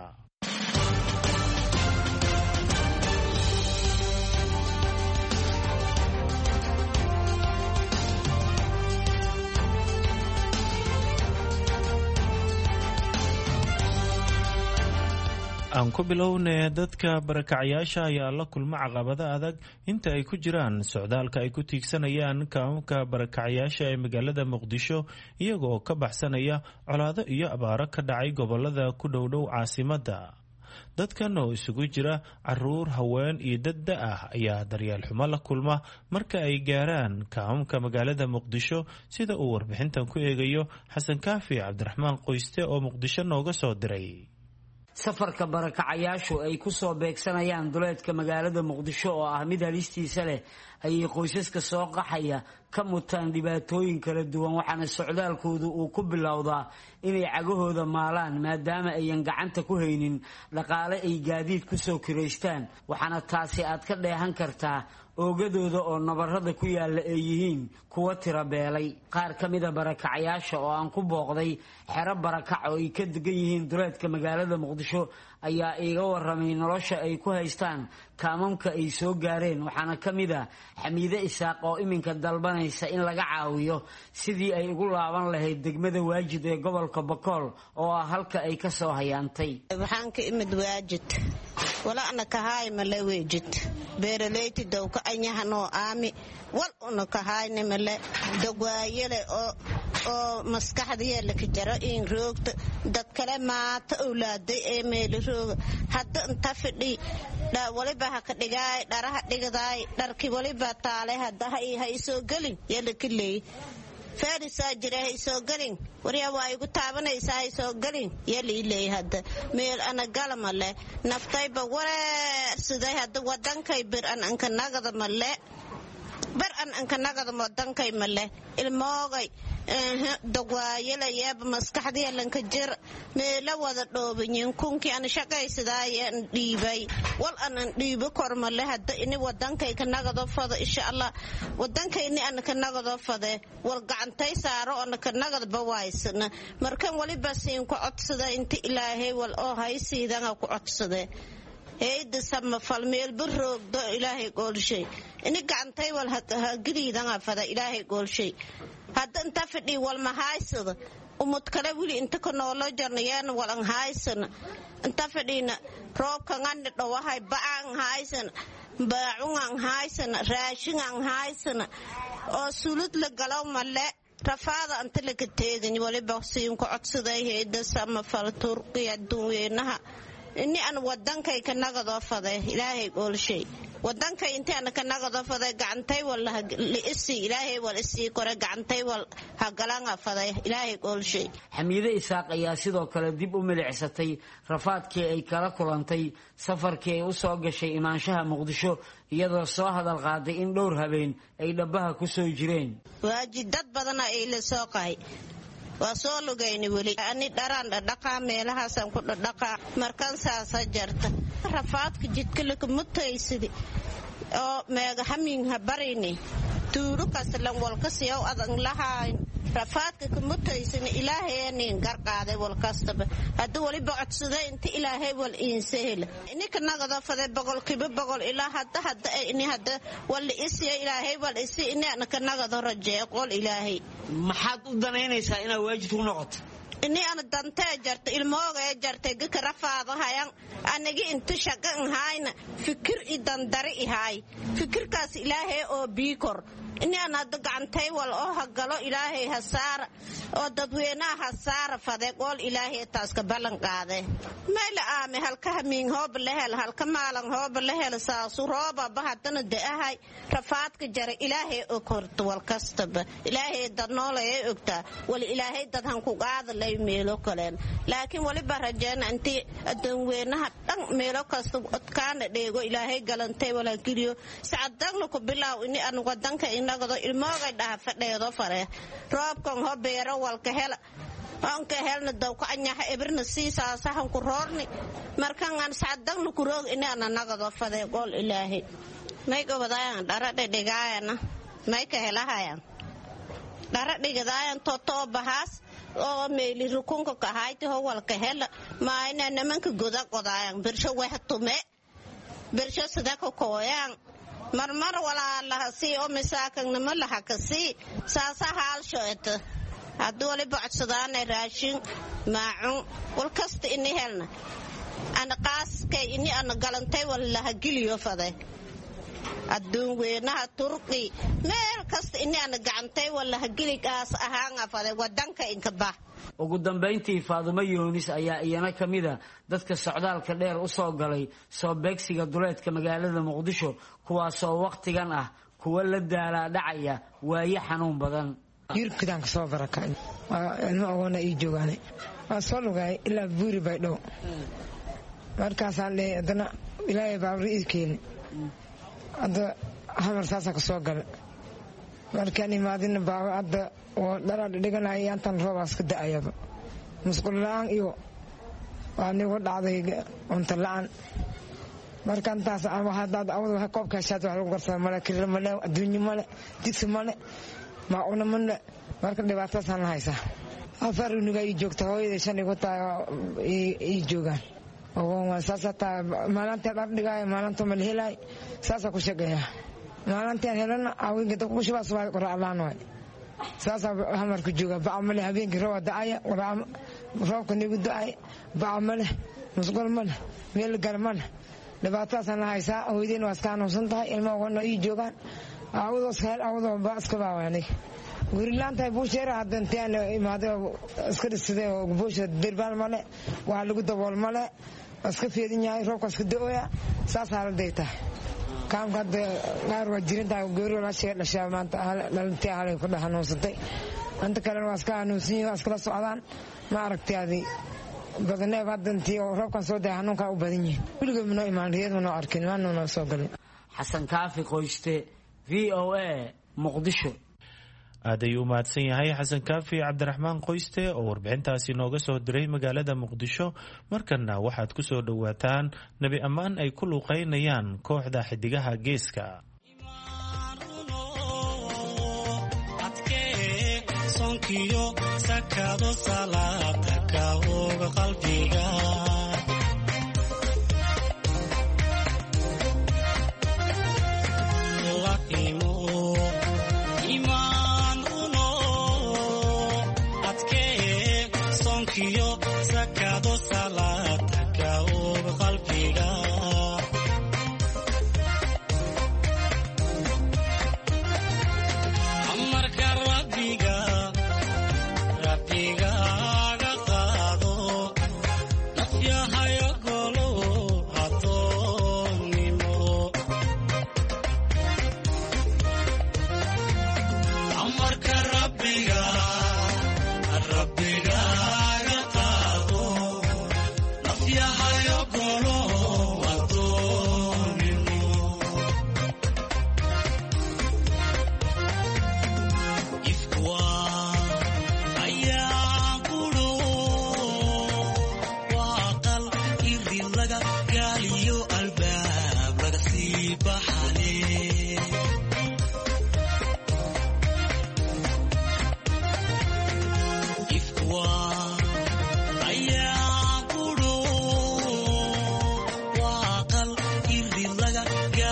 L: aan ku bilownay dadka barakacayaasha ayaa la kulma caqabado adag inta ay ku jiraan socdaalka ay ku tiigsanayaan kaamka barakacayaasha ee magaalada Muqdisho iyagoo ka baxsanaya colaado iyo abaaro ka dhacay gobolada ku dhowdhow caasimadda. dadkan oo isugu jira caruur, haween iyo dad da ah ayaa daryeel xumo la kulma marka ay gaaraan kaamka magaalada Muqdisho sida uu warbixintan ku eegayo Xasan Kaafi Cabdiraxmaan Qoyste oo Muqdisho nooga soo diray.
M: safarka barakacayaashu ay ku soo beegsanayaan duleedka magaalada Muqdisho oo ah mid halistiisa leh ayay qoysaska soo qaxaya ka mutaan dhibaatooyin kala duwan waxaana socdaalkoodu uu ku bilowdaa inay cagahooda maalaan maadaama ayaan gacanta ku haynin dhaqaale ay gaadiid ku soo kireystaan waxaana taasi aad ka dheehan kartaa oogadooda oo nabarrada ku yaala ay yihiin kuwa tira beelay. qaar ka mid a barakacayaasha oo aan ku booqday xero barakac oo ay ka degan yihiin duleedka magaalada Muqdisho ayaa iiga warramay nolosha ay ku haystaan kaamamka ay soo gaareen waxaana ka mid ah Xamiide Isaaq oo iminka dalbanaysa in laga caawiyo sidii ay ugu laaban lahayd degmada Waajid ee gobolka Bakool oo ah halka ay ka soo hayaantay.
N: waxaan ka imid Waajid wala ana ka haay male Waajid beeraleyti dawka anyahano aami wal una ka haayne male dagwaayele oo maskaxdiya la jaro in roogta dad kale maata awlaaday ee meel roog hadda inta fidhi waliba ha ka dhigay dharaha dhigday dharki waliba taale hadda hay soo galin yala kaleey faarisa jira hay soo galin wariya waa igu taabanaysaa hay soo galin yala ilay hadda meel ana galmale naftayba wareer siday hadda wadankay bir an ka nagada male bar an ka nagada wadankay male ilmoogay dagwaayela yaab maskaxdiya lanka jir meela wada dhoobanyin kunkii aan shaqaysadayeen dhiibay wal aan dhiibo kormale hadda in wadankay ka nagado fado insha Allah wadankayni aan ka nagado fade wal gacantay saaro aan ka nagad bawaysna markan waliba siin ku codsada inta Ilaahay wal oo haysiidan ku codsade heeyda sama falmeel biroogdo Ilaahay goolshay in gacantay wal gariidan fada Ilaahay goolshay hadda inta fidhi wal ma haysado umad kale wili inta ka noolo jarnayaan wal aan haysan inta fidhina roobka ngand dhawahay baan haysan baacun aan haysan raashin aan haysan oo sulud la galaw male rafaada anta la ka teegan waliba siin ku codsaday heeyda sama fal Turkiya duweenaha inni aan wadankay ka nagado fade Ilaahay goolshay wadankay inta aan ka nagado fade gacantay wala isi Ilaahay wal isi kore gacantay wal ha galanga fade Ilaahay goolshay.
M: Xamiide Isaaq ayaa sidoo kale dib u milicsatay rafaadkii ay kala kulantay safarkii ay u soo gashay imaanshaha Muqdisho iyadoo soo hadal qaaday in dhowr habeen ay dhabaha ku soo jireen.
N: Waajid dad badan ay la soo qaay waa soo lugayni wali ani dharaan dhaqa meelahaasan ku dhaqa markan saasa jarta rafaadka jidka la mutaysidi oo meega hamin ha barini tuuru kaslan walka siyo adan lahayn rafaadka kumutaysan ilaahay nin garqaaday wal kastaba haduu wali bocodsaday inta ilaahay wal insahel ininka nagada faday boqolkiiba boqol ilaa hadda ini hadda wal isiya ilaahay wal isi inana nagada rajay qol ilaahay
M: maxaad u danaynaysaa inaad waajib u noqoto
N: ini ana dantay jarta ilmooga jartay gaka rafaadahayan anagi inta shaqan hayna fikir idan dari ihay fikirkaas ilaahay oo biikor ini ana gacantay wal oo hagalo ilaahay hasaar oo dadweynaha hasaar faday qol ilaahay taas ka balan qaaday meela aame halka min hoob lehel halka maalan hoob lehel saasu rooba bahadana daahay rafaadka jara ilaahay oo korto wal kastaba ilaahay dad noolay ogta wal ilaahay dad han ku qaada lay meelo kale laakiin wali barajana intii dadweynaha dhan meelo kasta odkaana dheego ilaahay galantay wala giliyo saadan ku bilaaw ini aan wadanka inagado ilmooga dhaha fadheedo fare roobkan hobeero walka hela anka helna dawka anyaha ibirna siisasahan ku roorni markan aan saadan ku roog ini aan nagado fadhe gol ilaahay may gobadaan dhara dhigayana may ka helahayaan dhara dhigayaan toto bahas oo meeli rukunka ka hayto walka hela maayna nimanka goda qodayaan birsho wahtume birsho sadaka kooyaan marmar walaalaha si oo misaakan nima laha kasi saasa haal shoeta haduu wali bocodsadaan raashin maacun wal kasta inay helna ana qaaskay ini ana galantay wallaha giliyo faday adduun weynaha turqi meel kasta ini ana gacantay wallaha giligaas ahaan faday wadanka inka bah
M: ugu dambeyntii Faadumo Yoonis ayaa iyana kamida dadka socdaalka dheer u soo galay soo beegsiga duleedka magaalada Muqdisho kuwaas oo waqtigan ah kuwa la daala dhacaya waaye xanuun badan
O: yirkidan soo barakay ilmo oona ii joogaane waa soo lugay ilaa buuri bay dhow markaas aan leeyahay ilaahay baa riiskeen hadda hamar saasa ka soo gal markaan imaadin baa hadda oo dhara dhiganay intan roobaas ka da'ayaba musqul la'aan iyo waa nigu dhacday unta la'aan markaan taas aan waxaad awad waxa koobka shaad wax lagu gartaa mala kirla mala adduunyo mala digsi mala ma una mala marka dhibaato san haysa afar unuga ii joogta hooyada shan igu taa ii joogaan oo waan saasata maalinta dhar dhigay maalinta mal helay saasa ku shaqeeya maalinta helana awinga dadku ku shubaa soo qoraalaan way saasa hamar ku jooga baamale habeenkii roob daaya waraam roobka nigu daay baamale musqul mala meel garmana dhibaataasan haysa hooyadeen waa iskaan usantahay ilmo wana ii joogaan awado sahal awado baaska baawanay gurilaanta buusheera hadantaan imaado iska dhisay oo buusha dirbal male waa lagu dabool male iska fiidin yahay roobka iska da'oya saas hal deeyta kaam qad qaar wajirinta goor la sheeg dhashaa maanta dhalintii halay ku dhaxanuusatay anta kale waa iska anuusin waa iska socdaan ma aragtiyadi badanay badantii oo roobkan soo day xanuunka u badan yahay wiliga mino imaaniyad ma arkin maana soo galay
M: Xasan Kaafi Qoyste VOA Muqdisho
L: aad ayuu mahadsan yahay Xasan Kaafi Cabdiraxmaan Qoyste oo warbixintaasi nooga soo diray magaalada Muqdisho markana waxaad ku soo dhawaataan nabi ammaan ay ku luuqeynayaan kooxda xidigaha geeska
P: sonkiyo sakado salaata ka uga qalbiga sakado salata ka uga qalbiga amarka rabbiga ga qaado nafyahayo golo adoonimo amarka rabbiga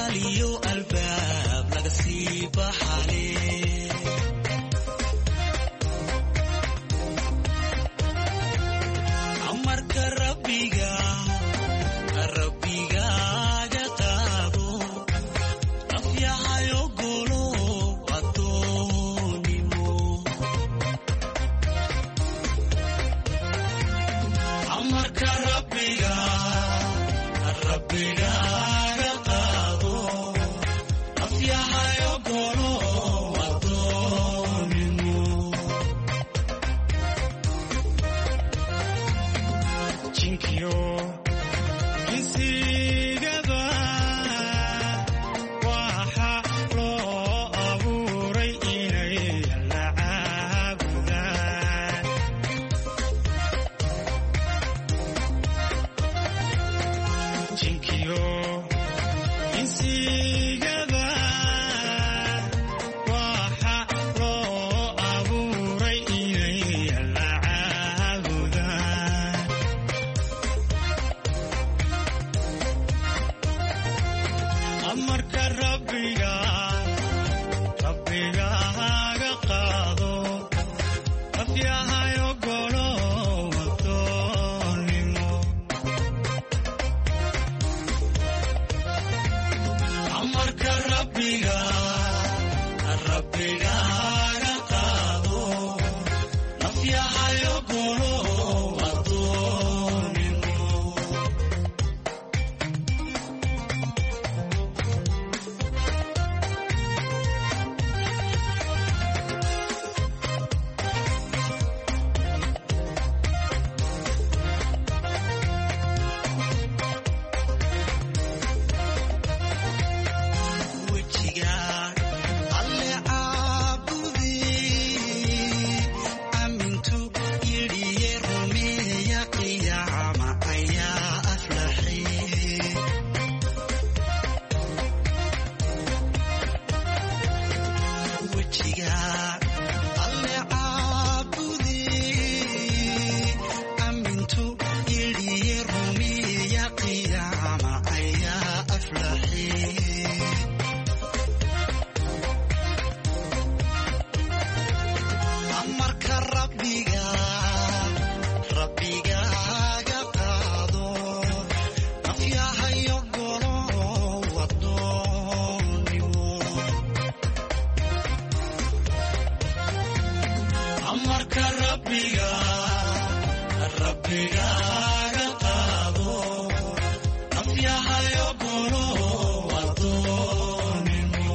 P: galiyo albaab laga sii baxale amarka rabbiga rabbigaaga qaado afyahayo golo adoonimo amarka rabbiga rabbigaaga qaado afyahayo golo adoonimo jinkiyo insigada waxa loo abuuray inay la caabudaan jinkiyo insigada waxa loo abuuray inay la caabudaan amarka rabbigaaga qaado afyahayo golo adoonimo amarka rabbigaaga qaado afyahayo golo adoonimo wejiga alle caabudi amintu yidhiye rumeeya qiyaama ayaa aflaxay wejiga alle caabudi amintu yidhiye rumeeya qiyaama ayaa aflaxay amarka rabbigaaga qaado afyahayo golo adoonimo amarka rabbigaaga qaado afyahayo golo adoonimo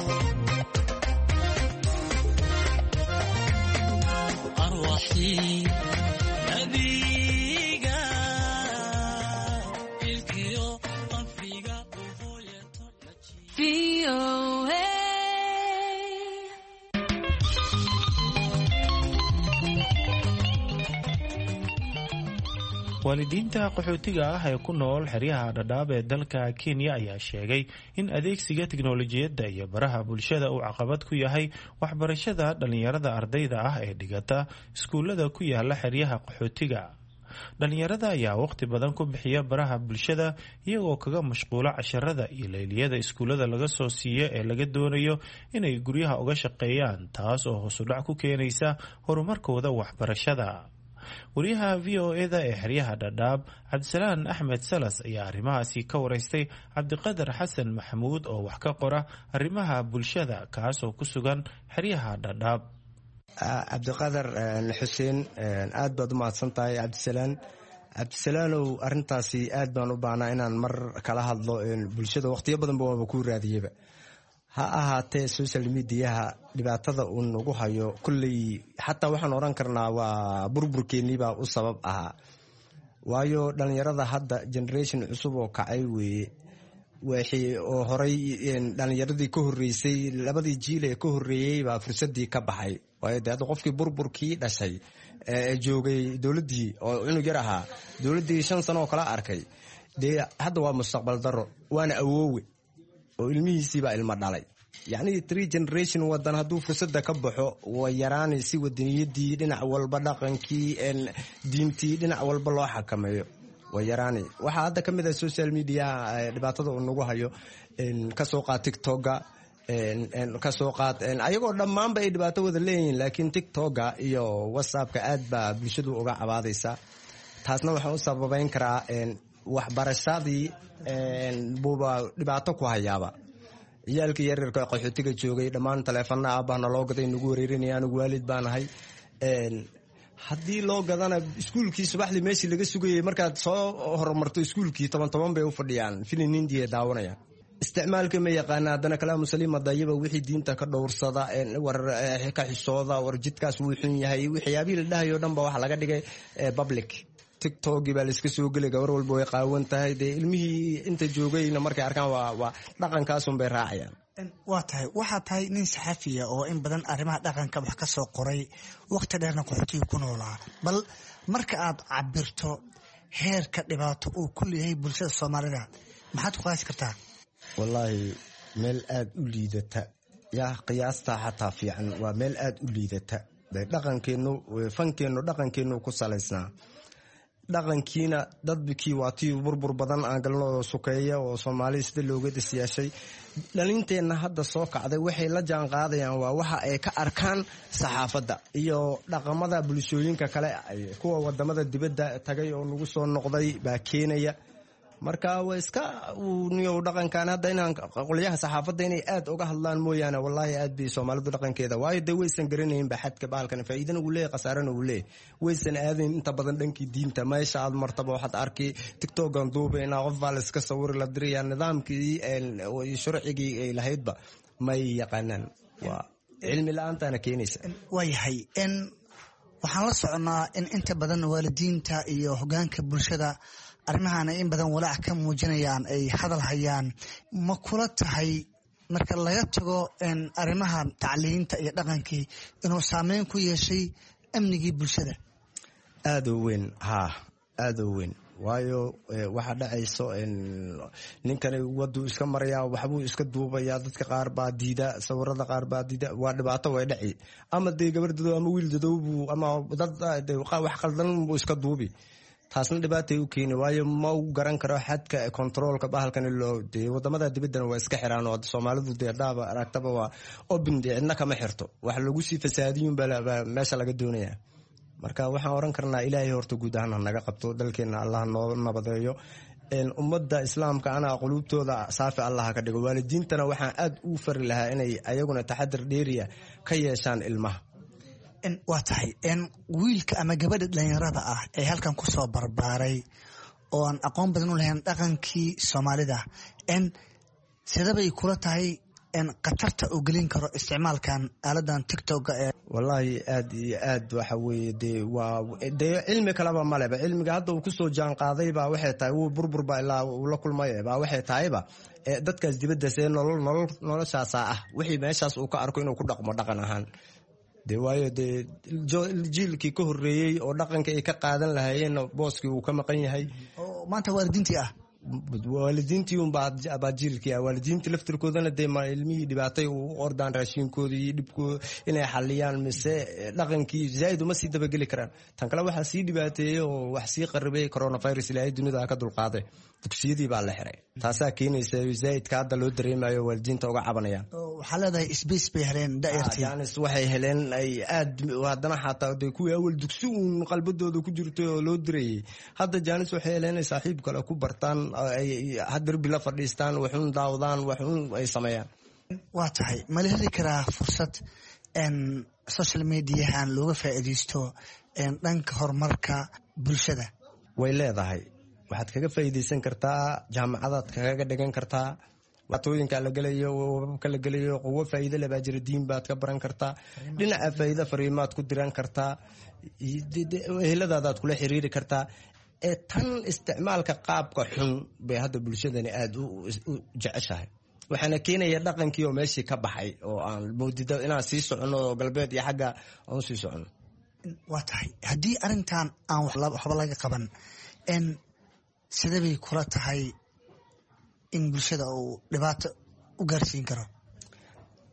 P: arwaxii adiga ilkiyo qafiga uhoyato
L: waalidiinta qaxootiga ah ee ku nool xeryaha dhadhaab ee dalka Kenya ayaa sheegay in adeegsiga tiknoolajiyadda iyo baraha bulshada uu caqabad ku yahay waxbarashada dhalinyarada ardayda ah ee dhigata iskuulada ku yaala xeryaha qaxootiga. dhalinyarada ayaa waqti badan ku bixiya baraha bulshada iyagoo kaga mashquula casharada iyo leyliyada iskuulada laga soo siiyo ee laga doonayo inay guryaha uga shaqeeyaan, taas oo hoos u dhac ku keenaysa horumarkooda waxbarashada. wariyaha VOA-da ee xeryaha dhadhaab cabdisalaan axmed salas ayaa arrimahaasi ka waraystay cabdiqadar xasan maxamuud oo wax ka qora arrimaha bulshada, kaas oo ku sugan xeryaha dhadhaab.
Q: cabdiqadar xuseen, aad baad u mahadsan tahay cabdisalaanow. arintaasi aad baan u baahnaa inaan mar kala hadlo. bulshada waqtiyo badanba waaba ku raadiyeba. ha ahaatee social mediaha dhibaatada uu nagu hayo kulley xataa waxaan oran karnaa waa burburkeeniibaa u sabab ahaa. waayo dhalinyarada hadda generation cusub oo kacay weeye, oo horay dhalinyaradii ka horeysay, labadii jiil ee ka horeeyey baa fursadii ka baxay. waayo de hadda qofkii burburkii dhashay ee joogay dowladdii oo cunug yar ahaa, dowladdii 5 sano oo kala arkay, dee hadda waa mustaqbal daro, waana awoowe oo ilmihiisiibaa ilmo dhalay. yacni 3 generation wadan hadduu fursadda ka baxo way yaraanaysi wadaniyadii dhinac walba, dhaqankii, diintii dhinac walba loo xakameeyo way yaraanay. waxaa hadda ka mid ah social media dhibaatada uu nagu hayo. kasoo qaad tiktoka kasoo qaad ayagoo dhammaanba ay dhibaato wada leeyihiin laakiin tiktoka iyo whatsappka aad baa bulshadu uga cabaadaysaa taasna waxaan u sababeyn karaa waxbarashadii buuba dhibaato ku hayaaba ciyaalkii yaryarka qaxootiga joogay dhammaan taleefana aabahna loo gaday nagu wareerinaya anigu waalid baanahay haddii loo gadana iskuulkii subaxdii meeshii laga sugayay markaad soo horumarto iskuulkii 10 bay u fadhiyaan filin indiya daawanayaan isticmaalka ma yaqaana haddana kalaamu saliima dayiba wixii diinta ka dhowrsada war ka xisooda war jidkaas wuu xun yahay waxyaabihii la dhahayo dhan ba waxa laga dhigay public tiktok baa la iska soo gelay gabar walba way qaawan tahay dee ilmihii inta joogayna markay arkaan waa dhaqankaasun bay raacayaan
R: waa tahay waxaa tahay nin saxafiya oo in badan arrimaha dhaqanka wax ka soo qoray waqti dheerna qaxootiga ku noolaa bal marka aad cabirto heerka dhibaato uu ku leeyahay bulshada soomaalida maxaad ku qaasi kartaa
Q: wallaahi meel aad u liidata yaa qiyaastaa xataa fiican waa meel aad u liidata dhaqankeennu fankeennu dhaqankeennu ku salaysnaa dhaqankiina dadkii waa tii burbur badan aan galno oo sukeeya oo Soomaaliya sida looga disiyaashay dhalinteenna hadda soo kacday waxay la jaan qaadayaan waa waxa ay ka arkaan saxaafadda iyo dhaqamada bulshooyinka kale kuwa wadamada dibadda tagay oo nagu soo noqday baa keenaya marka waa iska niyo dhaqankan hadda inaan qolyaha saxaafadda inay aad uga hadlaan mooyaane wallahi aad bay Soomaalidu dhaqankeeda waayo de waysan garanayn ba xadka baalkan faa'iidana uu leeyahay qasaarana uu leeyahay waysan aadin inta badan dhankii diinta meesha aad martaba waxaad arkay tiktokan duubayna qof baa la iska sawir la diriya nidaamkii iyo sharcigii ay lahaydba may yaqaanaan waa cilmi la'aantana keenaysa
R: waayahay waxaan la soconaa in inta badan waalidiinta iyo hoggaanka bulshada arrimahan in badan walaac ka muujinayaan ay hadal hayaan ma kula tahay marka laga tago arrimaha tacliinta iyo dhaqankii inuu saameyn ku yeeshay amnigii bulshada
Q: aad u weyn aad u weyn waayo waxa dhacayso ninkani wadu iska maraya waxbuu iska duubaya dadka qaar baa diida sawirada qaar baa diida waa dhibaato way dhaci ama de gabardado ama wiildado ama dad wax qaldan buu iska duubi taasna dhibaatay u keenay waayo ma u garan karo xadka controlka bahalkan loo de wadamada dibadana waa iska xiraan oo Soomaalidu deedaaba aragtaba waa open cidna kama xirto wax lagu sii fasaadiyeen baa meesha laga doonaya marka waxaan oran karnaa Ilaahay horta guud ahaan naga qabto dalkeena Allah noo nabadeeyo ummadda islaamka ana qulubtooda saafi Allah ka dhigo waalidiintana waxaan aad u fari lahaa inay ayaguna taxadar dheeriya ka yeeshaan ilmaha
R: waa tahay wiilka ama gabadha dhalinyarada ah ee halkan ku soo barbaaray oo aan aqoon badan u lahayn dhaqankii Soomaalida sidabay kula tahay qatarta uu gelin karo isticmaalkan aaladan tiktok
Q: wallahi aad iyo aad waxa weeye de cilmi kalaba maleba cilmiga hadda uu ku soo jaan qaaday baa waxay tahay uu burbur baa ilaa uu la kulmay baa waxay tahayba dadkaas dibadda see noloshaas ah wixii meeshaas uu ka arko inuu ku dhaqmo dhaqan ahaan de waayo de jiilkii ka horeeyay oo dhaqanka ay ka qaadan lahaayeen booskii uu ka maqan yahay
R: oo maanta waalidiintii
Q: waalidiintii baa jiilkii waalidiintii laftirkoodana de ilmihii dhibaatay u ordaan raashinkooda iyo dhibkooda inay xaliyaan mise dhaqankii zaid uma sii dabageli karaan tan kale waxaa sii dhibaateeyey oo wax sii qaribay coronavirus ilaahay dunida ka dulqaaday dugsiyadii baa la xiray taasaa keenaysa zaidka hadda loo dareemayo waalidiinta uga cabanayaan
R: waxaa leedahay space bay heleen da'yartii
Q: waxay heleen ay aad haddana xataa de kuwii awal dugsi uun qalbadooda ku jirtay oo loo dirayay hadda jaanis waxay heleen inay saaxiib kale ku bartaan ay hadarbi la fadhiistaan waxun daawadaan waxun ay sameeyaan
R: waa tahay ma la heli karaa fursad social mediahan looga faa'iidaysto dhanka horumarka bulshada
Q: way leedahay waxaad kaga faa'iidaysan kartaa jaamacadaad kaga dhigan kartaa waatooyinka la galayo wababka la galayo quwo faa'iido leh baa jira diin baad ka baran kartaa dhinaca faa'iido fariimaad ku diran kartaa eheladaadaad kula xiriiri kartaa tan isticmaalka qaabka xun bay hadda bulshadani aad u jeceshahay waxaana keenaya dhaqankii oo meeshii ka baxay oo aan moodido inaan sii socono oo galbeed iyo xagga aan sii socono
R: waa tahay haddii arrintan aan waxba laga qaban sidee bay kula tahay in bulshada uu dhibaato u gaarsiin karo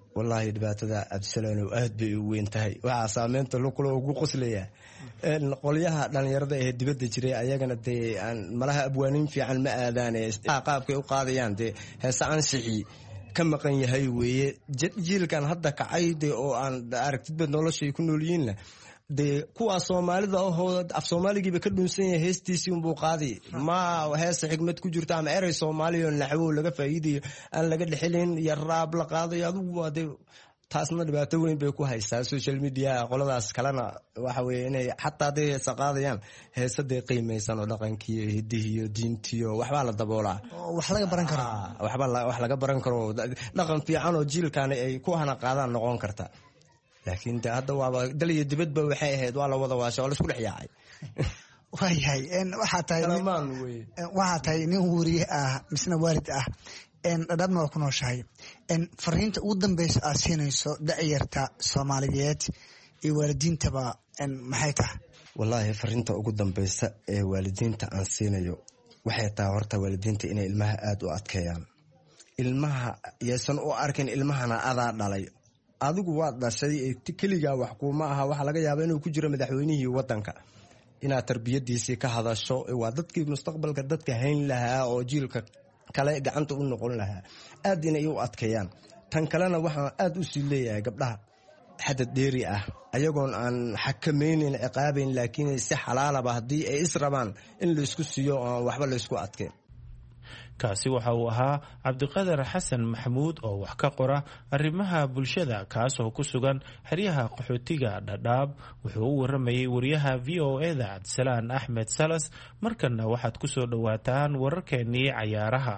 Q: wallaahi dhibaatada cabdisalaanow aad bay u weyn tahay waxaa saameynta lukula ugu qoslaya qolyaha dhalinyarada ee dibadda jiray ayagana dee malaha abwaaniin fiican ma aadaane qaabkay u qaadayaan dee heese ansixi ka maqan yahay weeye jiilkan hadda kacay dee oo aan aragtidba noloshay ku nool yihiinna dee kuwaa soomaalida ahoo af soomaaligiiba ka dhunsan yahay heestiisii unbuu qaadi ma heesa xigmad ku jirto ama erey soomaaliya oo naxwow laga faa'iidayo aan laga dhexelin iyo raab la qaadayo adugu waa dee taasna dhibaato weyn bay ku haysaa social media qoladaas kalena waxa weye inay xataa hadday heesa qaadayaan heesadee qiimaysan oo dhaqankiiyo hidihiiyo diintiyo waxbaa la daboolaa
R: wax laga baran karo
Q: wax laga baran karo dhaqan fiican oo jiilkaani ay ku hana qaadaan noqon karta laakiin de hadda waaba dal iyo dibadba waxay ahayd waa la wada waasha waa la isku dhex yaacay
R: waayahay waxaa tahay nin weriye ah misna waalid ah dhadhabna waa ku nooshahay fariinta ugu dambeysa aad siinayso da'yarta soomaaliyeed iyo waalidiintaba maxay tahay
Q: wallaahi fariinta ugu dambeysa ee waalidiinta aan siinayo waxay tahay horta waalidiinta inay ilmaha aada u adkeeyaan ilmaha yaysan u arkin ilmahana adaa dhalay adigu waad dhashay keligaa wax kuuma aha waxaa laga yaaba inuu ku jiro madaxweynihii wadanka inaad tarbiyadiisii ka hadasho waa dadkii mustaqbalka dadka hayn lahaa oo jiilka kale gacanta u noqon lahaa aad inay u adkeeyaan tan kalena waxaan aad u sii leeyahay gabdhaha xadad dheeri ah ayagoon aan xakamaynin ciqaabayn laakiin si xalaalaba haddii ay israbaan in laysku siiyo oon waxba laysku adkeen
L: kaasi waxa uu ahaa cabdiqadar xasan maxamuud oo wax ka qora arrimaha bulshada kaasoo ku sugan xeryaha qaxootiga dhadhaab wuxuu u waramayay wariyaha v o e da cabdisalaan axmed salas markanna waxaad ku soo dhowaataan wararkeennii cayaaraha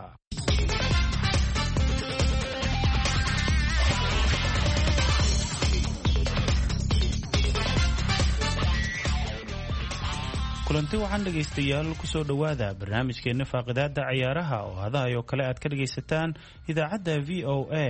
L: kulanti waxaan dhegaystayaal kusoo dhowaada barnaamijkeena faaqidaada cayaaraha oo hadahayo kale aad ka dhagaysataan idaacadda v o a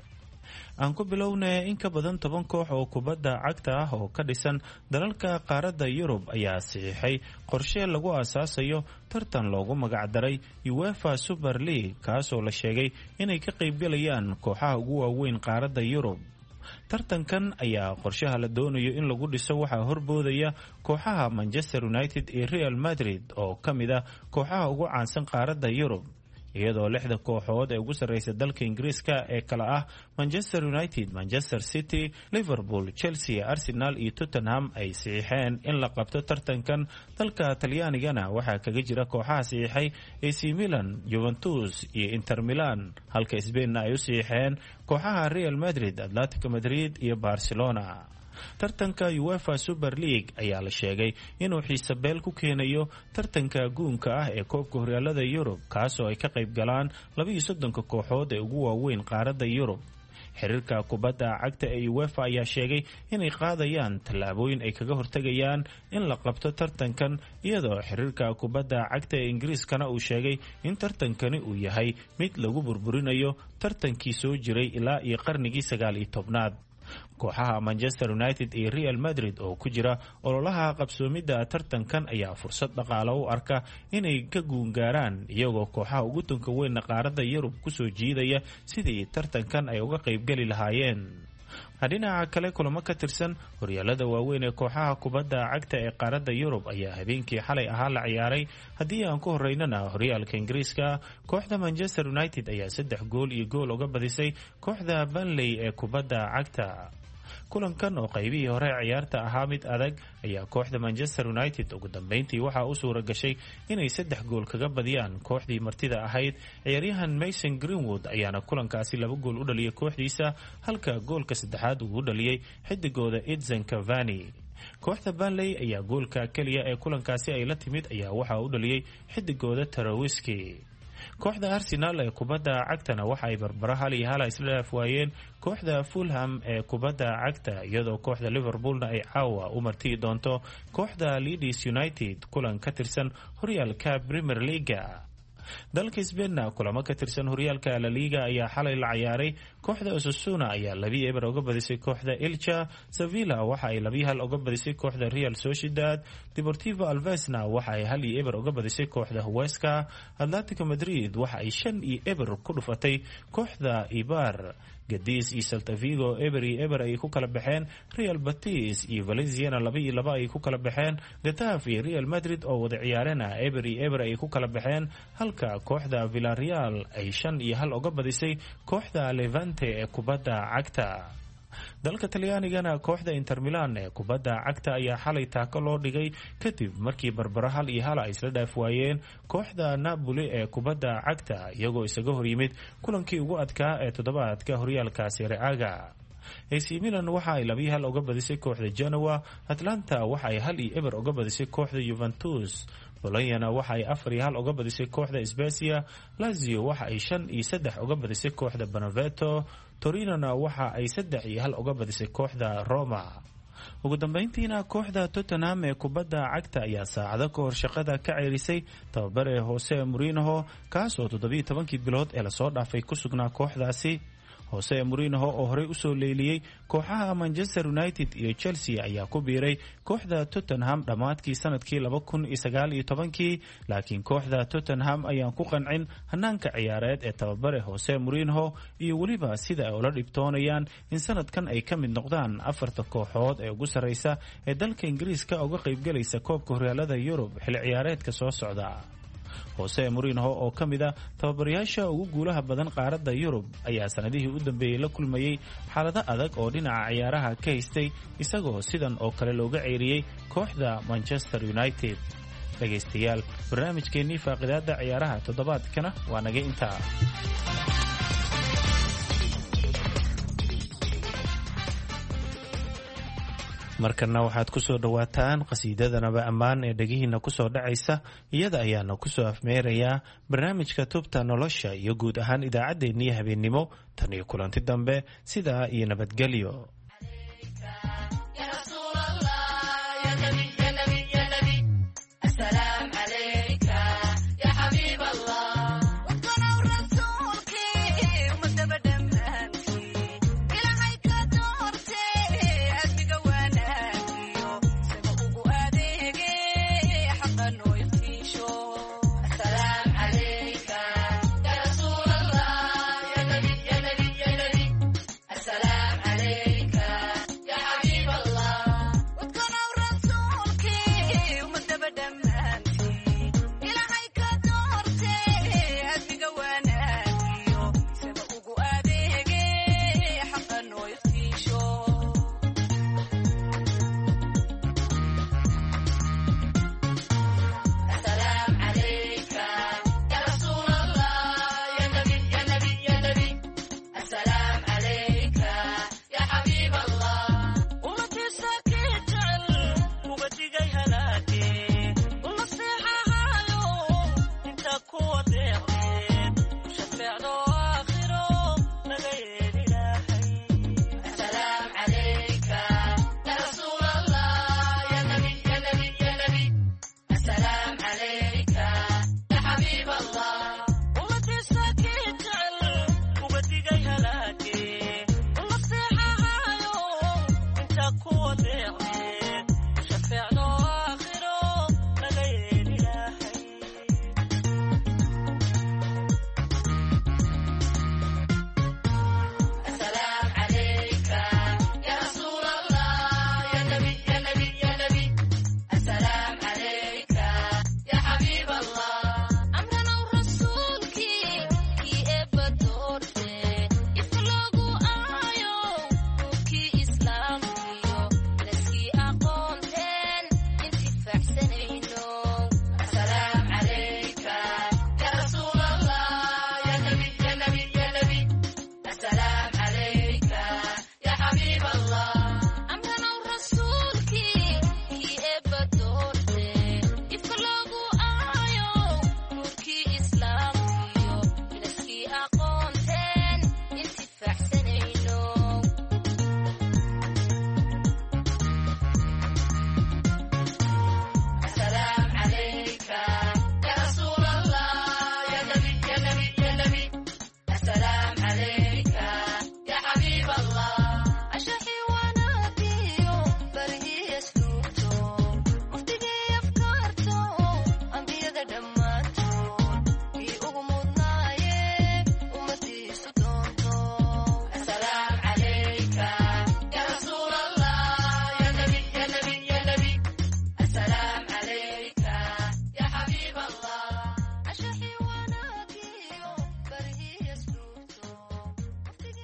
L: aan ku bilownay in ka badan 10 koox oo kubadda cagta ah oo ka dhisan dalalka qaaradda Yurub ayaa saxiixay qorshe lagu aasaasayo tartan loogu magac daray UEFA Super League kaasoo la sheegay inay ka qaybgalayaan kooxaha ugu waaweyn qaaradda Yurub. tartankan ayaa qorshaha la doonayo in lagu dhiso waxaa horboodaya kooxaha Manchester United iyo Real Madrid oo ka mid ah kooxaha ugu caansan qaaradda Yurub iyadoo 6 kooxood ee ugu sareysa dalka Ingiriiska ee kala ah Manchester United, Manchester City, Liverpool, Chelsea, Arsenal iyo Tottenham ay saxiixeen in la qabto tartankan. dalka Talyaanigana waxaa kaga jira kooxaha saxiixay AC Milan, Juventus iyo Inter Milan, halka Spainna ay u saxiixeen kooxaha Real Madrid, Atletico Madrid iyo Barcelona. tartanka UEFA Super League ayaa la sheegay inuu xiisabeel ku keenayo tartanka guunka ah ee koobka horyaalada Yurub kaasoo ay ka qayb galaan 32 kooxood ee ugu waaweyn qaaradda Yurub. xiriirka kubadda cagta ee UEFA ayaa sheegay inay qaadayaan tallaabooyin ay kaga hortagayaan in la qabto tartankan iyadoo xiriirka kubadda cagta ee Ingiriiskana uu sheegay in tartankani uu yahay mid lagu burburinayo tartankii soo jiray ilaa iyo qarnigii 19aad. kooxaha Manchester United iyo Real Madrid oo ku jira ololaha qabsoomidda tartankan ayaa fursad dhaqaale u arka inay ka guungaaraan iyagoo kooxaha ugu tunka weyn qaaradda Yurub ku soo jiidaya sidii tartankan ay uga qaybgali lahaayeen. dhinaca kale kulamo ka tirsan horyaalada waaweyn ee kooxaha kubadda cagta ee qaaradda Yurub ayaa habeenkii xalay ahaa la ciyaaray. haddii aan ku horeynana horyaalka Ingiriiska, kooxda Manchester United ayaa 3 gool iyo gool uga badisay kooxda Burnley ee kubadda cagta. kulankan oo qaybihii hore ciyaarta ahaa mid adag ayaa kooxda Manchester United ugu dambeyntii waxa uu suura gashay inay 3 gool kaga badiyaan kooxdii martida ahayd. ciyaaryahan Mason Greenwood ayaana kulankaasi 2 gool u dhaliyay kooxdiisa, halka goolka saddexaad uu u dhaliyay xidigooda Edson Cavani. kooxda Burnley ayaa goolka kaliya ee kulankaasi ay la timid ayaa waxa uu dhaliyay xidigooda Tarkowski. kooxda Arsenal ee kubadda cagtana waxa ay barbaro 1-1 isla dhaaf waayeen kooxda Fulham ee kubadda cagta, iyadoo kooxda Liverpoolna ay caawa u martii doonto kooxda Leeds United kulan ka tirsan horyaalka Premier League. dalka Spain kulamo ka tirsan horyaalka La Liga ayaa xalay la ciyaaray. Kooxda Osasuna ayaa 2-0 uga badisay kooxda Elche. Sevilla waxa ay 2-1 uga badisay kooxda Real Sociedad. Deportivo Alvesna waxa ay 1-0 uga badisay kooxda Huesca. Atletico Madrid waxa ay 5-0 ku dhufatay kooxda Eibar. Cadiz iyo Celta Vigo eber ay ku kala baxeen. Real Betis iyo Valencia 2-2 ay ku kala baxeen. Getafe iyo Real Madrid oo wada ciyaarana eber ay ku kala baxeen, halka kooxda Villarreal ay 5-1 uga badisay kooxda Levante ee kubadda cagta. dalka Talyaanigana kooxda Inter Milan ee kubadda cagta ayaa xalay taako loo dhigay kadib markii barbaro 1-1 ay isla dhaaf waayeen kooxda Napoli ee kubadda cagta iyagoo isaga hor yimid kulankii ugu adkaa ee toddobaadka horyaalka Serie A. AC Milan waxa ay 2-1 uga badisay kooxda Genoa. Atlanta waxa ay 1-0 uga badisay kooxda Juventus. Bologna waxa ay 4-1 uga badisay kooxda Spezia. Lazio waxa ay 5-3 uga badisay kooxda Benevento. Torino waxa ay 3-1 uga badisay kooxda Roma. ugu dambeyntiina kooxda Tottenham ee kubadda cagta ayaa saacado ka hor shaqada ka ceerisay tababare Jose Mourinho kaasoo 17 bilood ee la soo dhaafay ku sugnaa kooxdaasi. Jose Mourinho oo horey u soo leeliyay kooxaha Manchester United iyo Chelsea ayaa ku biiray kooxda Tottenham dhamaadkii sanadkii 2019, laakiin kooxda Tottenham ayaan ku qancin hanaanka ciyaareed ee tababare Jose Mourinho iyo waliba sida ay ula dhibtoonayaan in sanadkan ay ka mid noqdaan 4 kooxood ee ugu sareysa ee dalka Ingiriiska uga qaybgalaysa koobka horyaalada Yurub xilli ciyaareedka soo socda. Jose Mourinho oo ka mid ah tababarayaasha ugu guulaha badan qaaradda Yurub ayaa sanadihii u dambeeyay la kulmayay xaalado adag oo dhinaca ciyaaraha ka haystay isagoo sidan oo kale looga ceeriyay kooxda Manchester United. Dhageystayaal, barnaamijkeennii faaqidaada ciyaaraha toddobaadkana waa naga intaa. markana waxaad ku soo dhawaataan qasiidadanaba ammaan ee dhagihiina ku soo dhacaysa iyada ayaana ku soo afmeerayaa barnaamijka tubta nolosha iyo guud ahaan idaacaddeenii habeennimo tan iyo kulanti dambe sidaa iyo nabadgelyo.